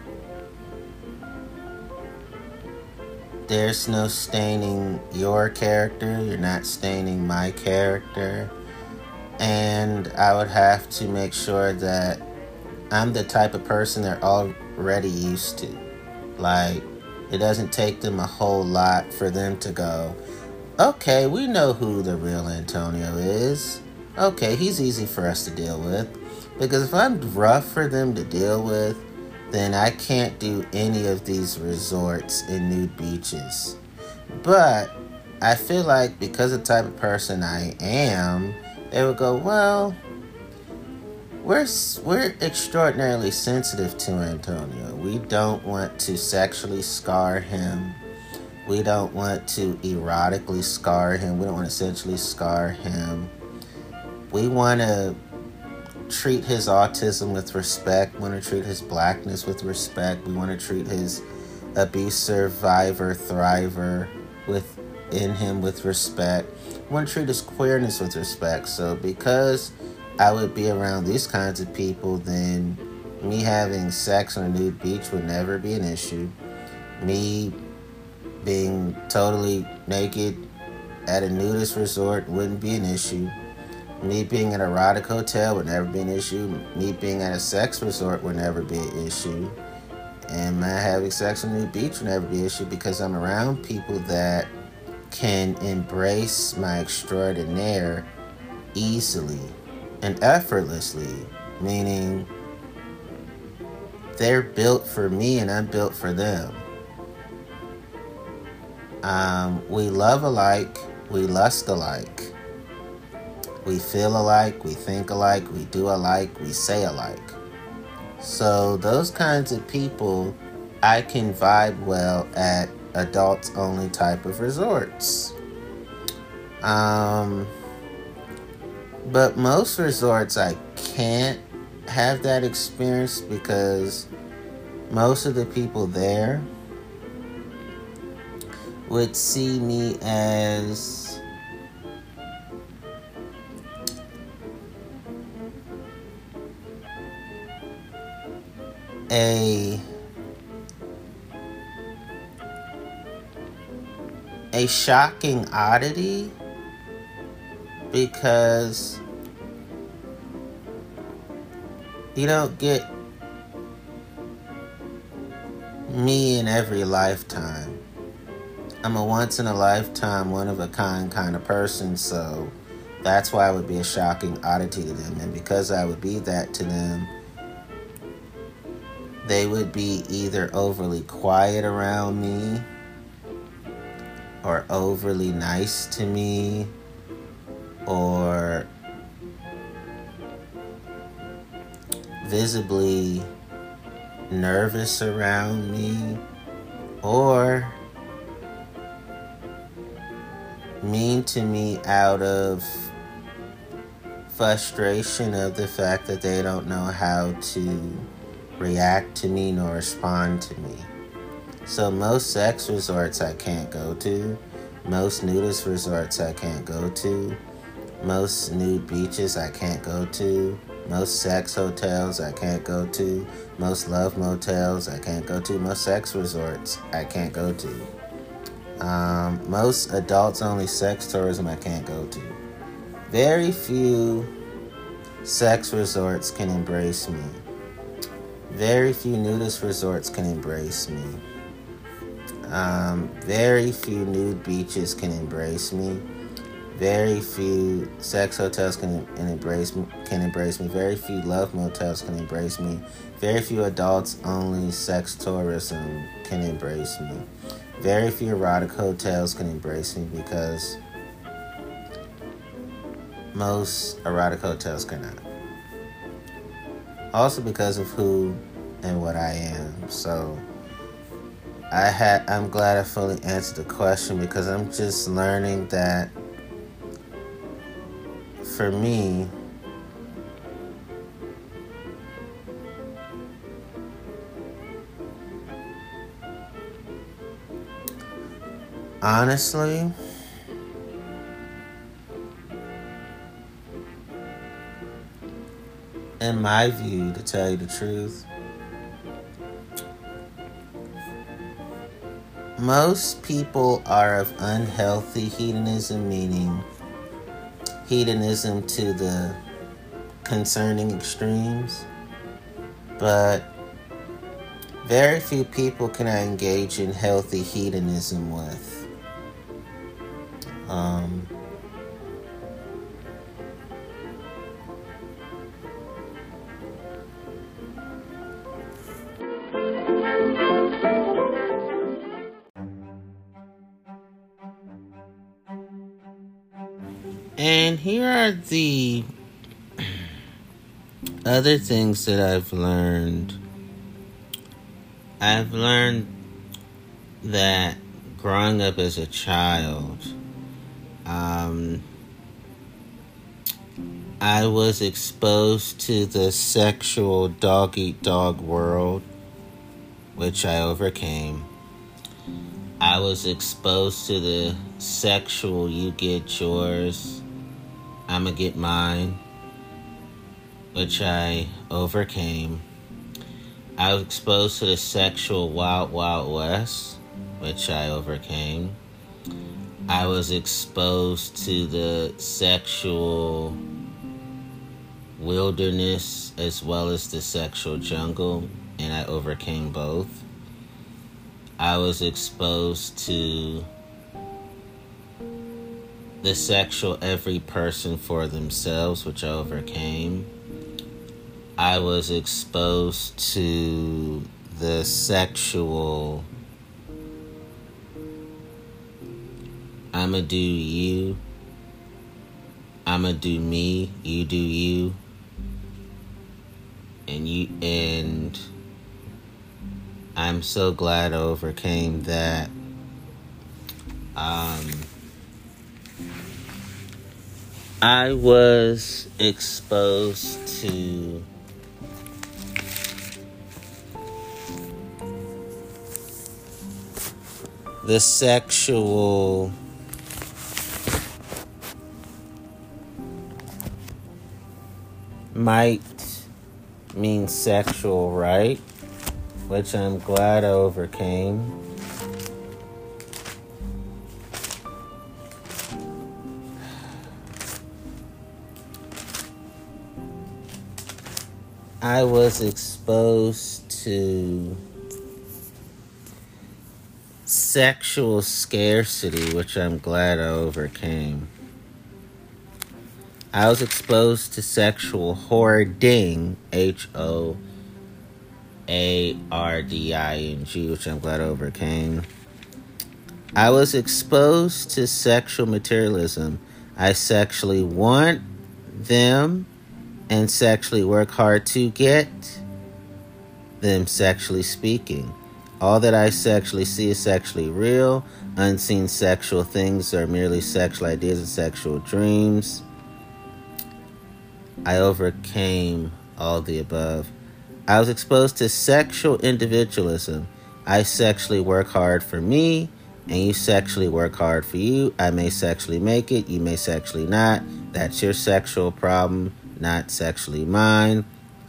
there's no staining your character, you're not staining my character. And I would have to make sure that I'm the type of person they're already used to. Like, it doesn't take them a whole lot for them to go, okay, we know who the real Antonio is. Okay, he's easy for us to deal with. Because if I'm rough for them to deal with, then I can't do any of these resorts and nude beaches. But I feel like because of the type of person I am, they would go, well, we're extraordinarily sensitive to Antonio. We don't want to sexually scar him. We don't want to erotically scar him. We don't want to sexually scar him. We want to treat his autism with respect. We want to treat his blackness with respect. We want to treat his abuse survivor, thriver within him with respect. We want to treat his queerness with respect. So because I would be around these kinds of people, then me having sex on a nude beach would never be an issue. Me being totally naked at a nudist resort wouldn't be an issue. Me being at an erotic hotel would never be an issue. Me being at a sex resort would never be an issue. And my having sex on a nude beach would never be an issue because I'm around people that can embrace my extraordinaire easily and effortlessly, meaning they're built for me and I'm built for them. We love alike, we lust alike, we feel alike, we think alike, we do alike, we say alike. So those kinds of people, I can vibe well at adults only type of resorts. But most resorts I can't have that experience because most of the people there would see me as a shocking oddity because you don't get me in every lifetime. I'm a once in a lifetime, one of a kind of person, so that's why it would be a shocking oddity to them. And because I would be that to them, they would be either overly quiet around me or overly nice to me or visibly nervous around me or mean to me out of frustration of the fact that they don't know how to react to me nor respond to me. So most sex resorts I can't go to, most nudist resorts I can't go to, most nude beaches I can't go to, most sex hotels I can't go to, most love motels I can't go to, most sex resorts I can't go to. Most adults only sex tourism I can't go to. Very few sex resorts can embrace me. Very few nudist resorts can embrace me. Very few nude beaches can embrace me. Very few sex hotels can embrace me. Very few love motels can embrace me. Very few adults only sex tourism can embrace me. Very few erotic hotels can embrace me because most erotic hotels cannot. Also because of who and what I am. So I'm glad I fully answered the question, because I'm just learning that for me, honestly, in my view, to tell you the truth, most people are of unhealthy hedonism, meaning hedonism to the concerning extremes, but very few people can I engage in healthy hedonism with. And here are the other things that I've learned. I've learned that growing up as a child, I was exposed to the sexual dog-eat-dog world, which I overcame. I was exposed to the sexual you get yours, I'ma get mine, which I overcame. I was exposed to the sexual Wild Wild West, which I overcame. I was exposed to the sexual wilderness as well as the sexual jungle, and I overcame both. I was exposed to the sexual every person for themselves, which I overcame. I was exposed to the sexual I'ma do you, I'ma do me, you do you, and I'm so glad I overcame that. I was exposed to the sexual might mean sexual, right? Which I'm glad I overcame. I was exposed to sexual scarcity, which I'm glad I overcame. I was exposed to sexual hoarding, HOARDING, which I'm glad I overcame. I was exposed to sexual materialism. I sexually want them and sexually work hard to get them, sexually speaking. All that I sexually see is sexually real. Unseen sexual things are merely sexual ideas and sexual dreams. I overcame all the above. I was exposed to sexual individualism. I sexually work hard for me, and you sexually work hard for you. I may sexually make it, you may sexually not. That's your sexual problem, not sexually mine.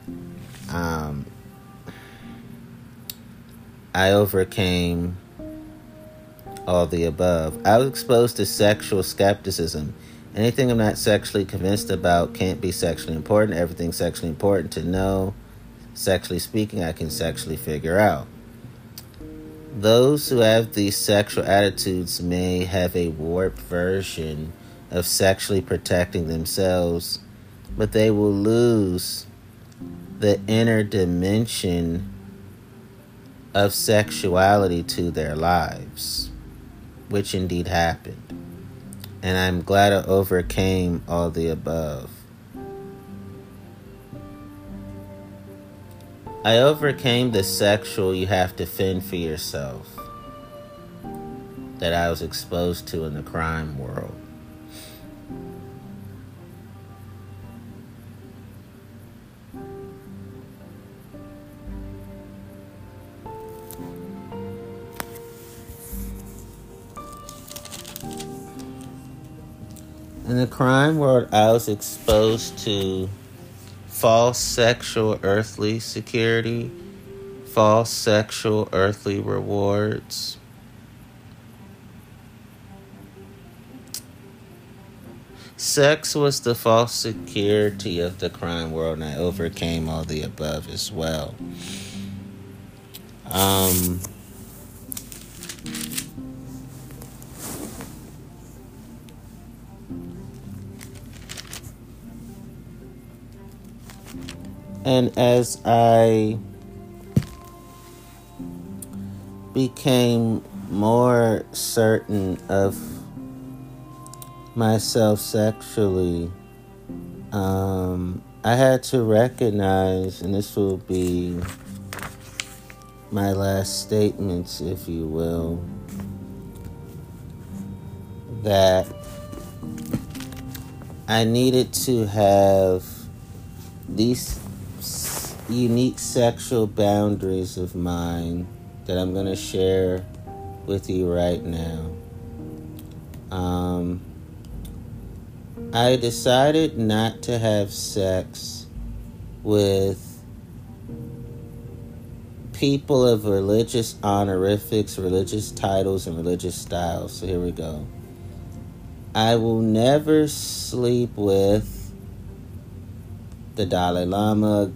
I overcame all the above. I was exposed to sexual skepticism. Anything I'm not sexually convinced about can't be sexually important. Everything's sexually important to know. Sexually speaking, I can sexually figure out. Those who have these sexual attitudes may have a warped version of sexually protecting themselves, but they will lose the inner dimension of sexuality to their lives, which indeed happened. And I'm glad I overcame all the above. I overcame the sexual you have to fend for yourself that I was exposed to in the crime world. In the crime world, I was exposed to false sexual earthly security, false sexual earthly rewards. Sex was the false security of the crime world, and I overcame all the above as well. And as I became more certain of myself sexually, I had to recognize, and this will be my last statements, if you will, that I needed to have these unique sexual boundaries of mine that I'm going to share with you right now. I decided not to have sex with people of religious honorifics, religious titles, and religious styles. So here we go. I will never sleep with the Dalai Lama.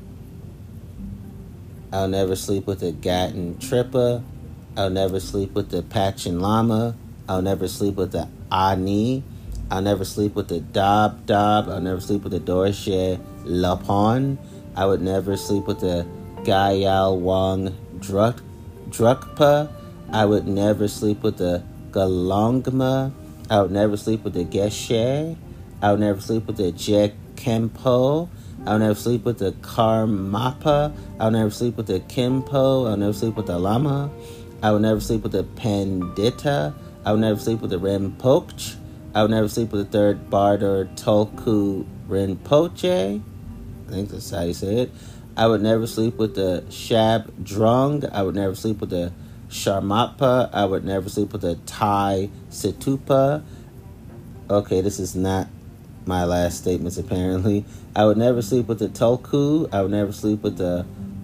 I'll never sleep with the Gatan Trippa. I'll never sleep with the Pachin Lama. I'll never sleep with the Ani. I'll never sleep with the Dab. I'll never sleep with the Dorje Lapon. I would never sleep with the Gayal Wang Drukpa. I would never sleep with the Galongma. I would never sleep with the Geshe. I would never sleep with the Je Kempo. I'll never sleep with the Karmapa. I'll never sleep with the Kimpo. I'll never sleep with the Lama. I will never sleep with the Pandita. I will never sleep with the Rinpoche. I will never sleep with the third Bardo Tulku Rinpoche. I think that's how you say it. I would never sleep with the Shab Drung. I would never sleep with the Sharmapa. I would never sleep with the Thai Situpa. Okay, this is not my last statements, apparently. I would never sleep with the Tulku. I would never sleep with the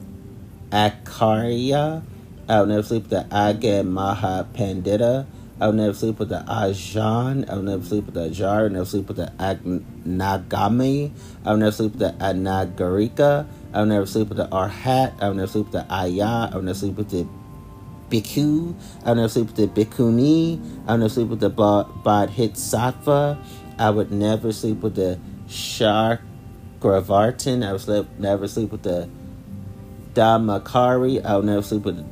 Akarya. I would never sleep with the Age Maha Pandita. I would never sleep with the Ajan. I would never sleep with the Ajar. I would never sleep with the Nagami. I would never sleep with the Anagarika. I would never sleep with the Arhat. I would never sleep with the Aya. I would never sleep with the Bhikkhu. I would never sleep with the Bhikkhuni. I would never sleep with the Bodhisattva. I would never sleep with the Chakravartin. I would never sleep with the Dhammakari. I would never sleep with the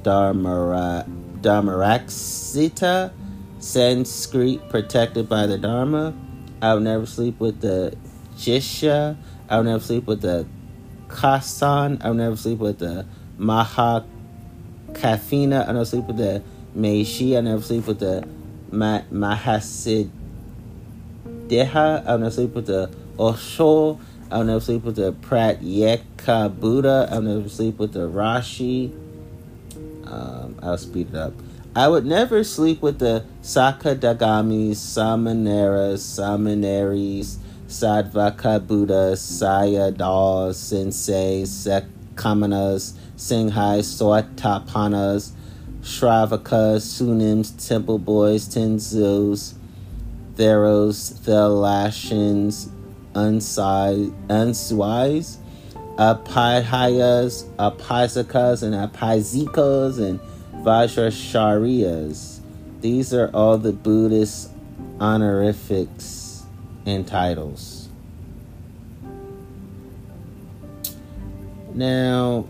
Dharmaraksita, Sanskrit protected by the Dharma. I would never sleep with the Jisha. I would never sleep with the Kasan. I would never sleep with the Mahakafina. I would never sleep with the Meishi. I would never sleep with the Mahasiddha. I would never sleep with the Osho. I would never sleep with the Pratyeka Buddha. I would never sleep with the Rashi. I'll speed it up. I would never sleep with the Sakadagamis, Saminaries, Sadvaka Buddhas, Sayadaws, Sensei, Sekamanas, Singhai, Sotapanas, Shravakas, Sunims, Temple Boys, Tenzos, Theros, Thelashins, Unsuais, Apihayas, Apisakas, and Apizikos, and Vajracharyas. These are all the Buddhist honorifics and titles. Now,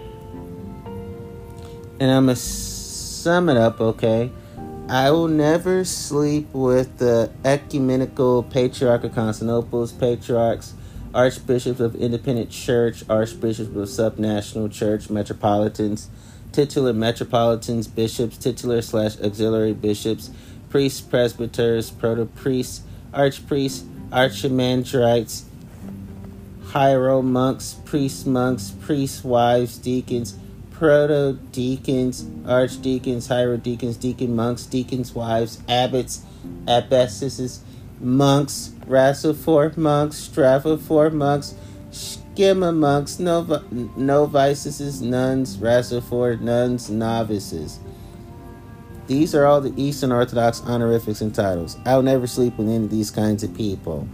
and I'm going to sum it up, okay? I will never sleep with the ecumenical patriarch of Constantinople, patriarchs, archbishops of independent church, archbishops of subnational church, metropolitans, titular metropolitans, bishops, titular/auxiliary bishops, priests, presbyters, proto-priests, archpriests, archimandrites, hieromonks, monks, priests' wives, deacons, proto-deacons, archdeacons, hierodeacons, deacon monks, deacons' wives, abbots, abbesses, monks, Rasifor monks, Straphofor monks, Schema monks, novices, nuns, Rasifor nuns, novices. These are all the Eastern Orthodox honorifics and titles. I'll never sleep with any of these kinds of people.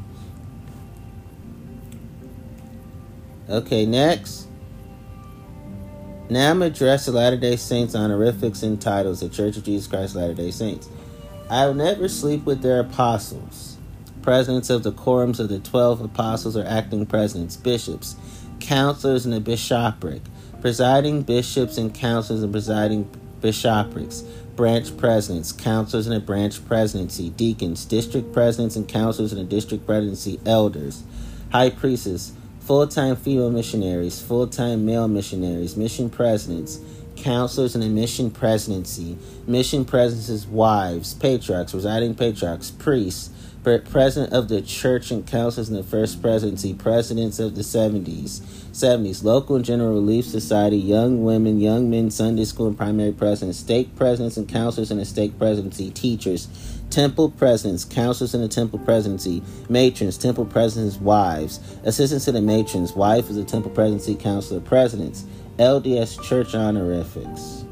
Okay, next. Now I'm address the Latter-day Saints honorifics and titles of Church of Jesus Christ Latter-day Saints. I will never sleep with their apostles, presidents of the quorums of the 12 apostles or acting presidents, bishops, counselors in the bishopric, presiding bishops and counselors in presiding bishoprics, branch presidents, counselors in a branch presidency, deacons, district presidents and counselors in a district presidency, elders, high priestess, full-time female missionaries, full-time male missionaries, mission presidents, counselors in a mission presidency, mission presidents' wives, patriarchs, residing patriarchs, priests, president of the church and counselors in the first presidency, presidents of the 70s, local and general relief society, young women, young men, Sunday school and primary presidents, stake presidents and counselors in the stake presidency, teachers, temple presidents, counselors in the temple presidency, matrons, temple presidents' wives, assistants to the matrons, wife of the temple presidency, counselor, presidents, LDS church honorifics.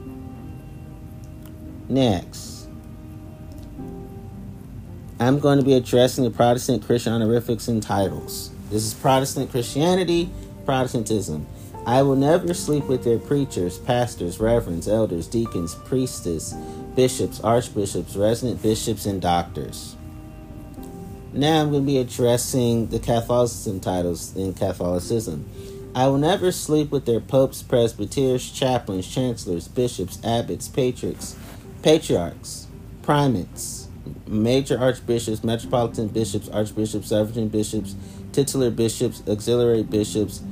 Next, I'm going to be addressing the Protestant Christian honorifics and titles. This is Protestant Christianity, Protestantism. I will never sleep with their preachers, pastors, reverends, elders, deacons, priestess, bishops, archbishops, resident bishops, and doctors. Now I'm going to be addressing the Catholicism titles in Catholicism. I will never sleep with their popes, presbyters, chaplains, chancellors, bishops, abbots, patriarchs, primates, major archbishops, metropolitan bishops, archbishops, suffragan bishops, titular bishops, auxiliary bishops,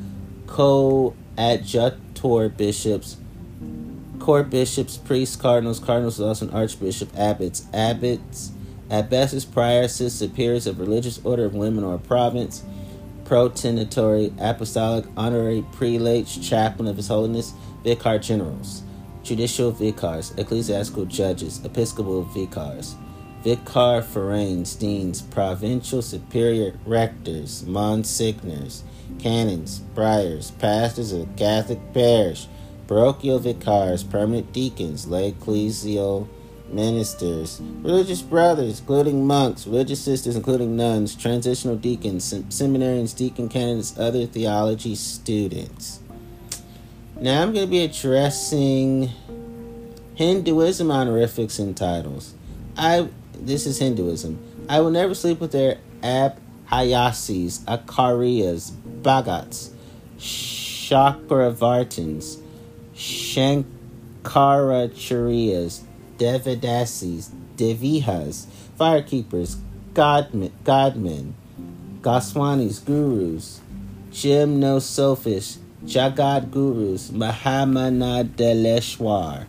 coadjutor bishops, court bishops, priests, cardinals, also an archbishop, abbots, abbesses, prioress, superiors of religious order of women or province, protenitory, apostolic, honorary prelates, chaplain of His Holiness, vicar generals, judicial vicars, ecclesiastical judges, episcopal vicars, vicar forains, deans, provincial superior rectors, monsignors, canons, priors, pastors of Catholic parish, parochial vicars, permanent deacons, lay ecclesial ministers, religious brothers, including monks, religious sisters, including nuns, transitional deacons, seminarians, deacon candidates, other theology students. Now I'm going to be addressing Hinduism honorifics and titles. This is Hinduism. I will never sleep with their Abhayasis, Acharyas, Bhagats, Chakravartins, Shankaracharyas, Devadasis, Devihas, firekeepers, godmen, Goswamis, gurus, Gymnosophists, Jagad gurus, Mahamanadaleshwar,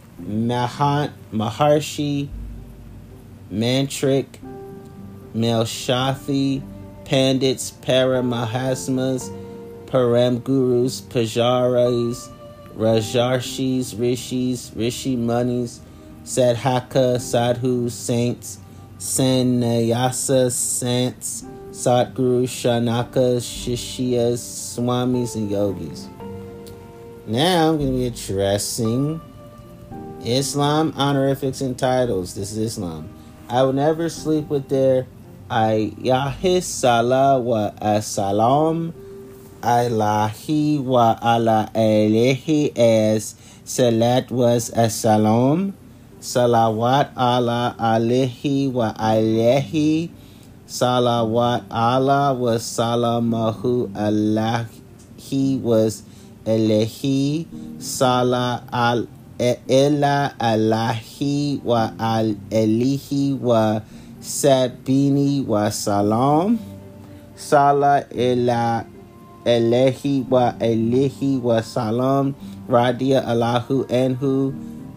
Maharshi, Mantrik, Melshathi, Pandits, Paramahasmas, Param gurus, Pajaris, Rajarshis, Rishis, Rishi munis, Sadhaka, Sadhus, saints, Sannyasa, saints, Satgurus, Shanakas, Shishyas, Swamis, and Yogis. Now I'm going to be addressing Islam honorifics and titles. This is Islam. I will never sleep with their Ayahis Salah wa As-Salam Alahi wa ala alihi as Salat was as-salam. Salawat ala alihi wa alayhi. Salawat ala was salamahu alahi was alayhi. Sala al ila alahi wa al alihi wa sabini wa salam. Sala ila alayhi wa alihi wa salam. Radia Allahu anhu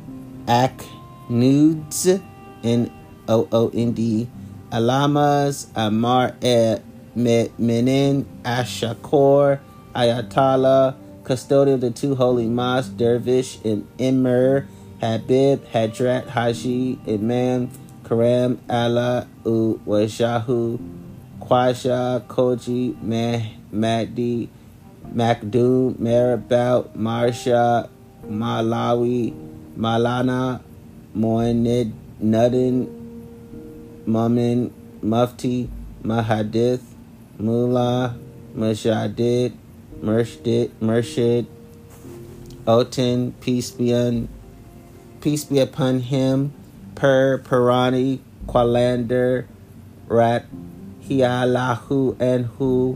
aknuds N-OOND Alamas Amar Menin Ashakor Ayatollah, custodian of the two holy mosques, Dervish and Emir Habib Hadrat Haji Imam Karam Allah Wajahu Khwaja Koji Mahdi Makdoum Marabout Marsha Malawi Malana Moined Nudin Mumin Mufti Mahadith Mullah Mujahid Murshid Oten, peace be upon him, Parani Qualander Rat Hialahu Anhu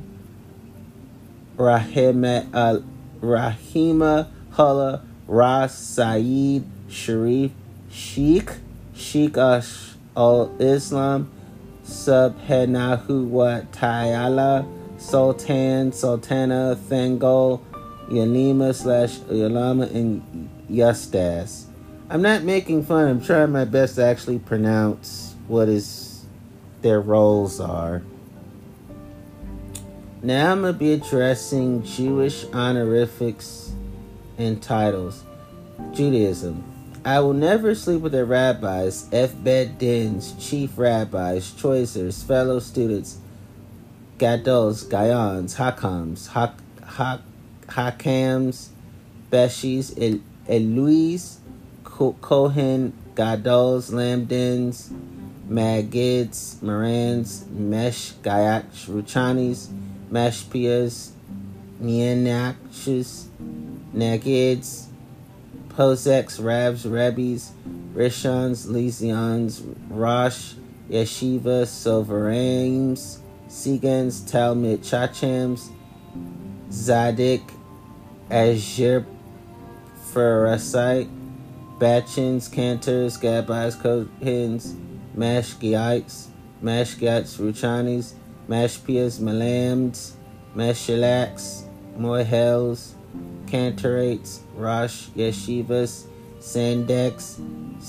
Rahima Hullah Ras Saeed Sharif Sheikh al-Islam Subhanahu wa Ta'ala Sultana Thangol Yanima / Yalama and Yustas. I'm not making fun. I'm trying my best to actually pronounce what their roles are. Now I'm going to be addressing Jewish honorifics and titles. Judaism. I will never sleep with their rabbis, F-bed dins, chief rabbis, choicers, fellow students, gadols, gayans, hakams, hakams, beshis, eluis, kohen, gadols, lamdins, magids, morans, mesh, gayach, ruchanis, mashpias, neanachs, nagids, poseks, ravs, rabbis, rishons, lysions, rosh, yeshiva, sovereigns, Sigans, Talmud, Chachams, Zadik, Azir, Pharisite, Bachins, Cantors, Gabbis, Kohens, Mashgiites, Ruchanis, Mashpias, Malams, Meshalax, Mohels, Cantorates, Rosh, Yeshivas, Sandex,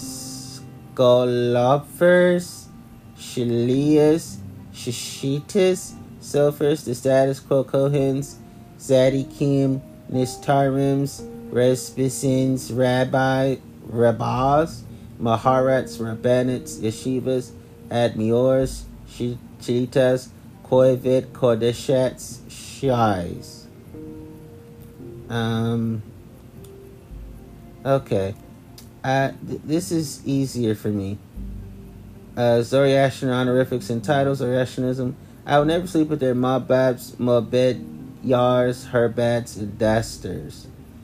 Skolopfers, Shalias, Shishitas, Sophers, the status quo Kohens, Zadikim, Nistarims, Respisins, Rabbis, Maharats, Rabbanites, Yeshivas, Admiors, Chitas, Koivit, Kodeshats, Shais. Okay. This is easier for me. Zoroastrian honorifics and titles, Zoroastrianism. I will never sleep with their Mababs, Mabed, Yars, Herbats, and Dasters.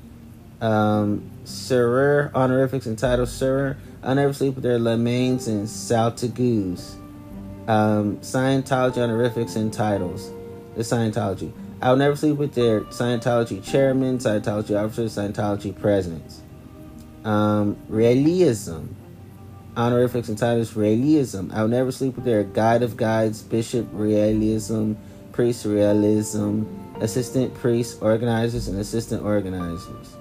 Surur honorifics and titles, Surur. I'll never sleep with their Lamains and Saltagus. Scientology honorifics and titles. The Scientology. I'll never sleep with their Scientology chairmen, Scientology officers, Scientology presidents. Realism. Honorifics and titles, Realism. I'll never sleep with their guide of guides, Bishop Realism, Priest Realism, assistant priests, organizers, and assistant organizers.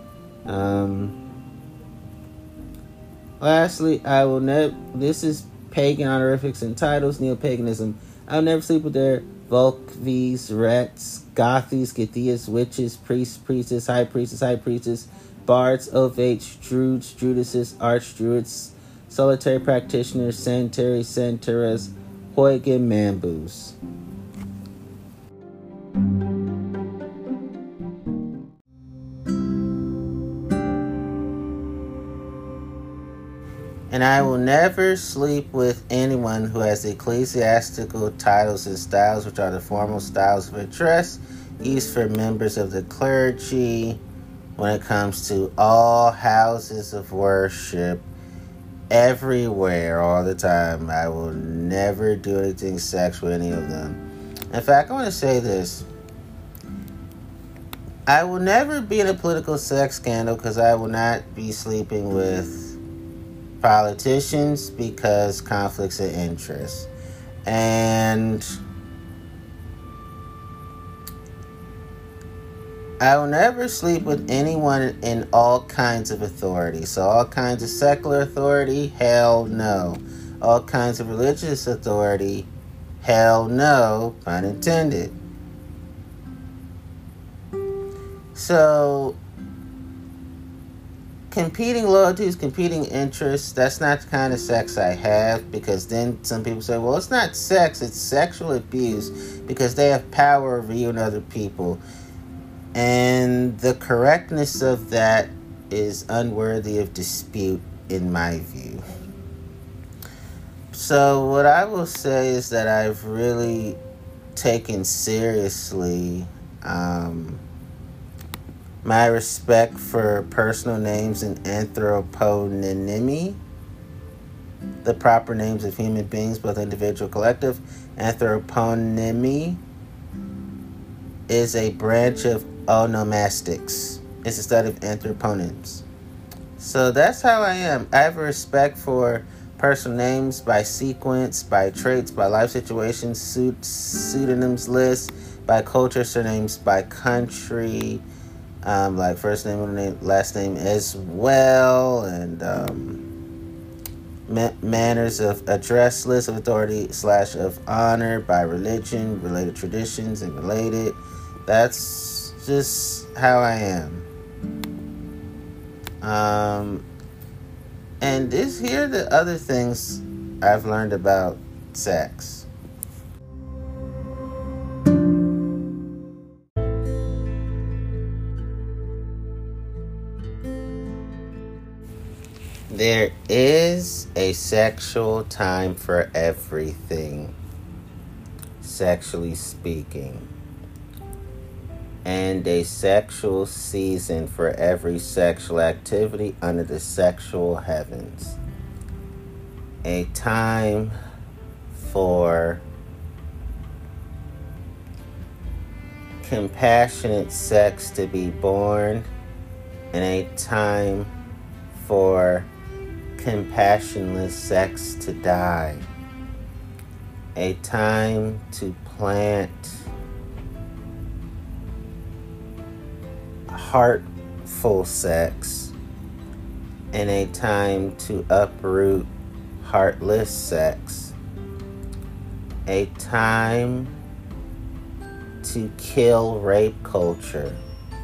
Lastly, I will never. This is pagan honorifics and titles, neo-paganism. I'll never sleep with their Volkvies, Rats, Gothies, Gethias, witches, priests, priestess, high priestess, bards, Ovates, druids, druidesses, archdruids, solitary practitioners, sanitary, santeras, Huygen, Mambus. And I will never sleep with anyone who has ecclesiastical titles and styles, which are the formal styles of address used for members of the clergy, when it comes to all houses of worship, everywhere, all the time. I will never do anything sexual with any of them. In fact, I want to say this. I will never be in a political sex scandal because I will not be sleeping with politicians because conflicts of interest. And I will never sleep with anyone in all kinds of authority. So all kinds of secular authority, hell no. All kinds of religious authority, hell no, pun intended. So competing loyalties, competing interests, that's not the kind of sex I have, because then some people say, well, it's not sex, it's sexual abuse, because they have power over you and other people. And the correctness of that is unworthy of dispute in my view. So what I will say is that I've really taken seriously my respect for personal names and anthroponymy, the proper names of human beings, both individual and collective. Anthroponymy is a branch of onomastics. It's the study of anthroponyms. So that's how I am. I have a respect for personal names by sequence, by traits, by life situations, pseudonyms lists, by culture, surnames by country, like first name, middle name, last name as well, and manners of address list of authority / of honor by religion, related traditions, and related. That's just how I am. And here are the other things I've learned about sex. There is a sexual time for everything, sexually speaking, and a sexual season for every sexual activity under the sexual heavens. A time for compassionate sex to be born, and a time for compassionless sex to die. A time to plant heartful sex, and a time to uproot heartless sex. A time to kill rape culture,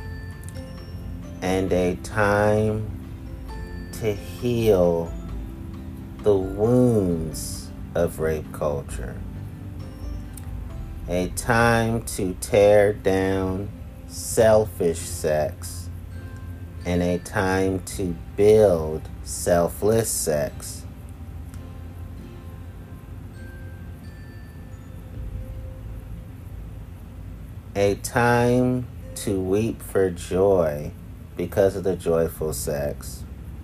and a time to heal the wounds of rape culture. A time to tear down selfish sex, and a time to build selfless sex. A time to weep for joy because of the joyful sex.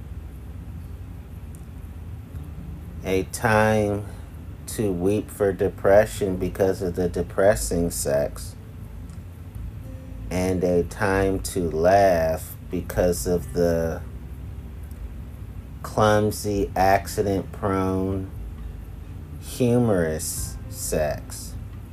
A time to weep for depression because of the depressing sex. And a time to laugh because of the clumsy, accident-prone, humorous sex.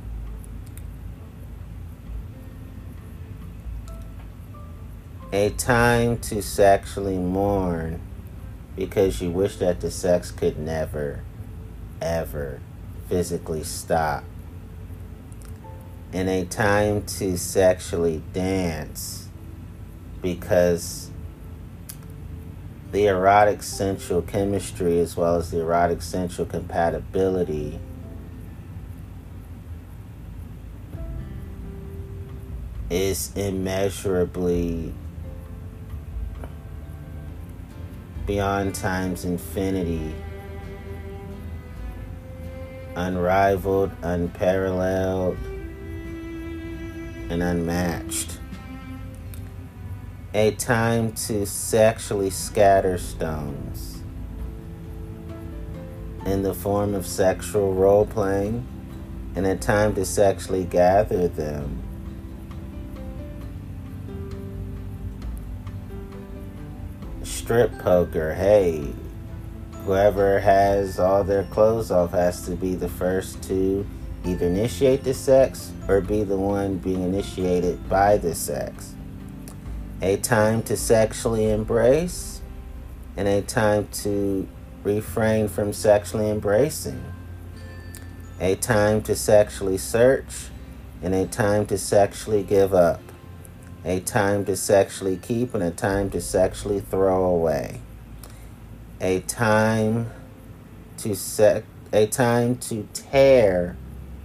A time to sexually mourn because you wish that the sex could never, ever physically stop. And a time to sexually dance because the erotic sensual chemistry as well as the erotic sensual compatibility is immeasurably beyond time's infinity, unrivaled, unparalleled, and unmatched. A time to sexually scatter stones in the form of sexual role-playing, and a time to sexually gather them. Strip poker, hey, whoever has all their clothes off has to be the first to either initiate the sex or be the one being initiated by the sex. A time to sexually embrace and a time to refrain from sexually embracing. A time to sexually search and a time to sexually give up. A time to sexually keep and a time to sexually throw away. A time to tear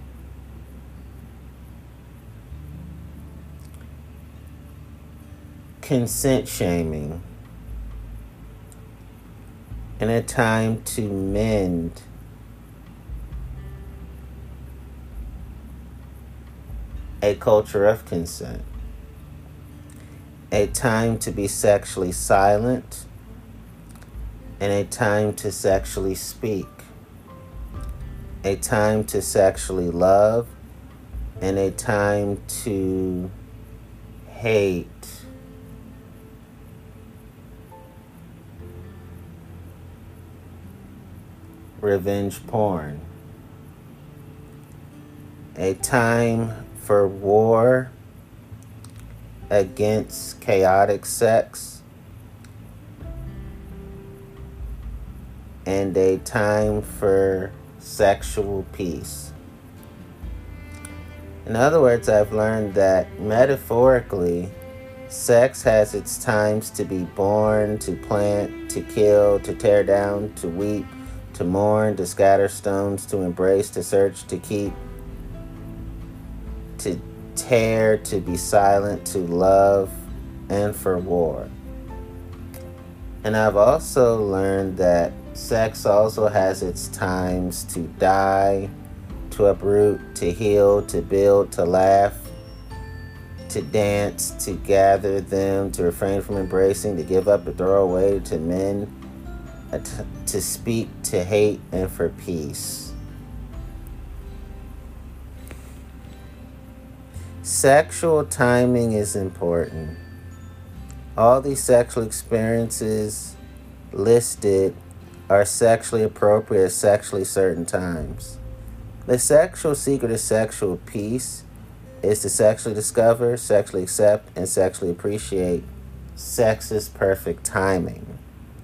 consent shaming, and a time to mend a culture of consent. A time to be sexually silent and a time to sexually speak. A time to sexually love and a time to hate. Revenge porn. A time for war against chaotic sex, and a time for sexual peace. In other words, I've learned that metaphorically, sex has its times to be born, to plant, to kill, to tear down, to weep, to mourn, to scatter stones, to embrace, to search, to keep, to tear, to be silent, to love, and for war. And I've also learned that sex also has its times to die, to uproot, to heal, to build, to laugh, to dance, to gather them, to refrain from embracing, to give up, to throw away, to mend, to speak, to hate, and for peace. Sexual timing is important. All these sexual experiences listed are sexually appropriate at sexually certain times. The sexual secret of sexual peace is to sexually discover, sexually accept, and sexually appreciate sex's perfect timing.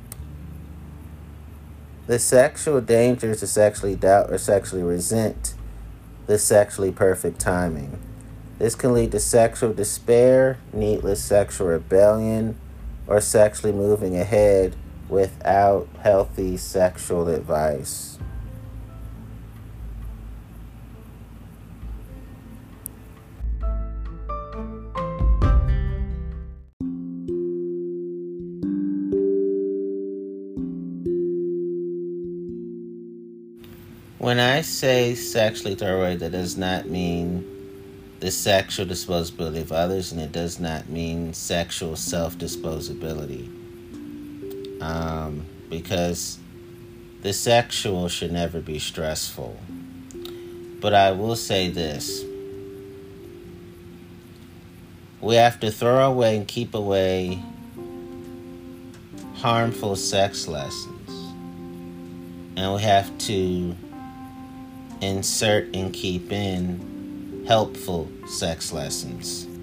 The sexual danger is to sexually doubt or sexually resent the sexually perfect timing. This can lead to sexual despair, needless sexual rebellion, or sexually moving ahead without healthy sexual advice. When I say sexually throw away, that does not mean the sexual disposability of others, and it does not mean sexual self-disposability. Because the sexual should never be stressful. But I will say this. We have to throw away and keep away harmful sex lessons. And we have to insert and keep in helpful sex lessons.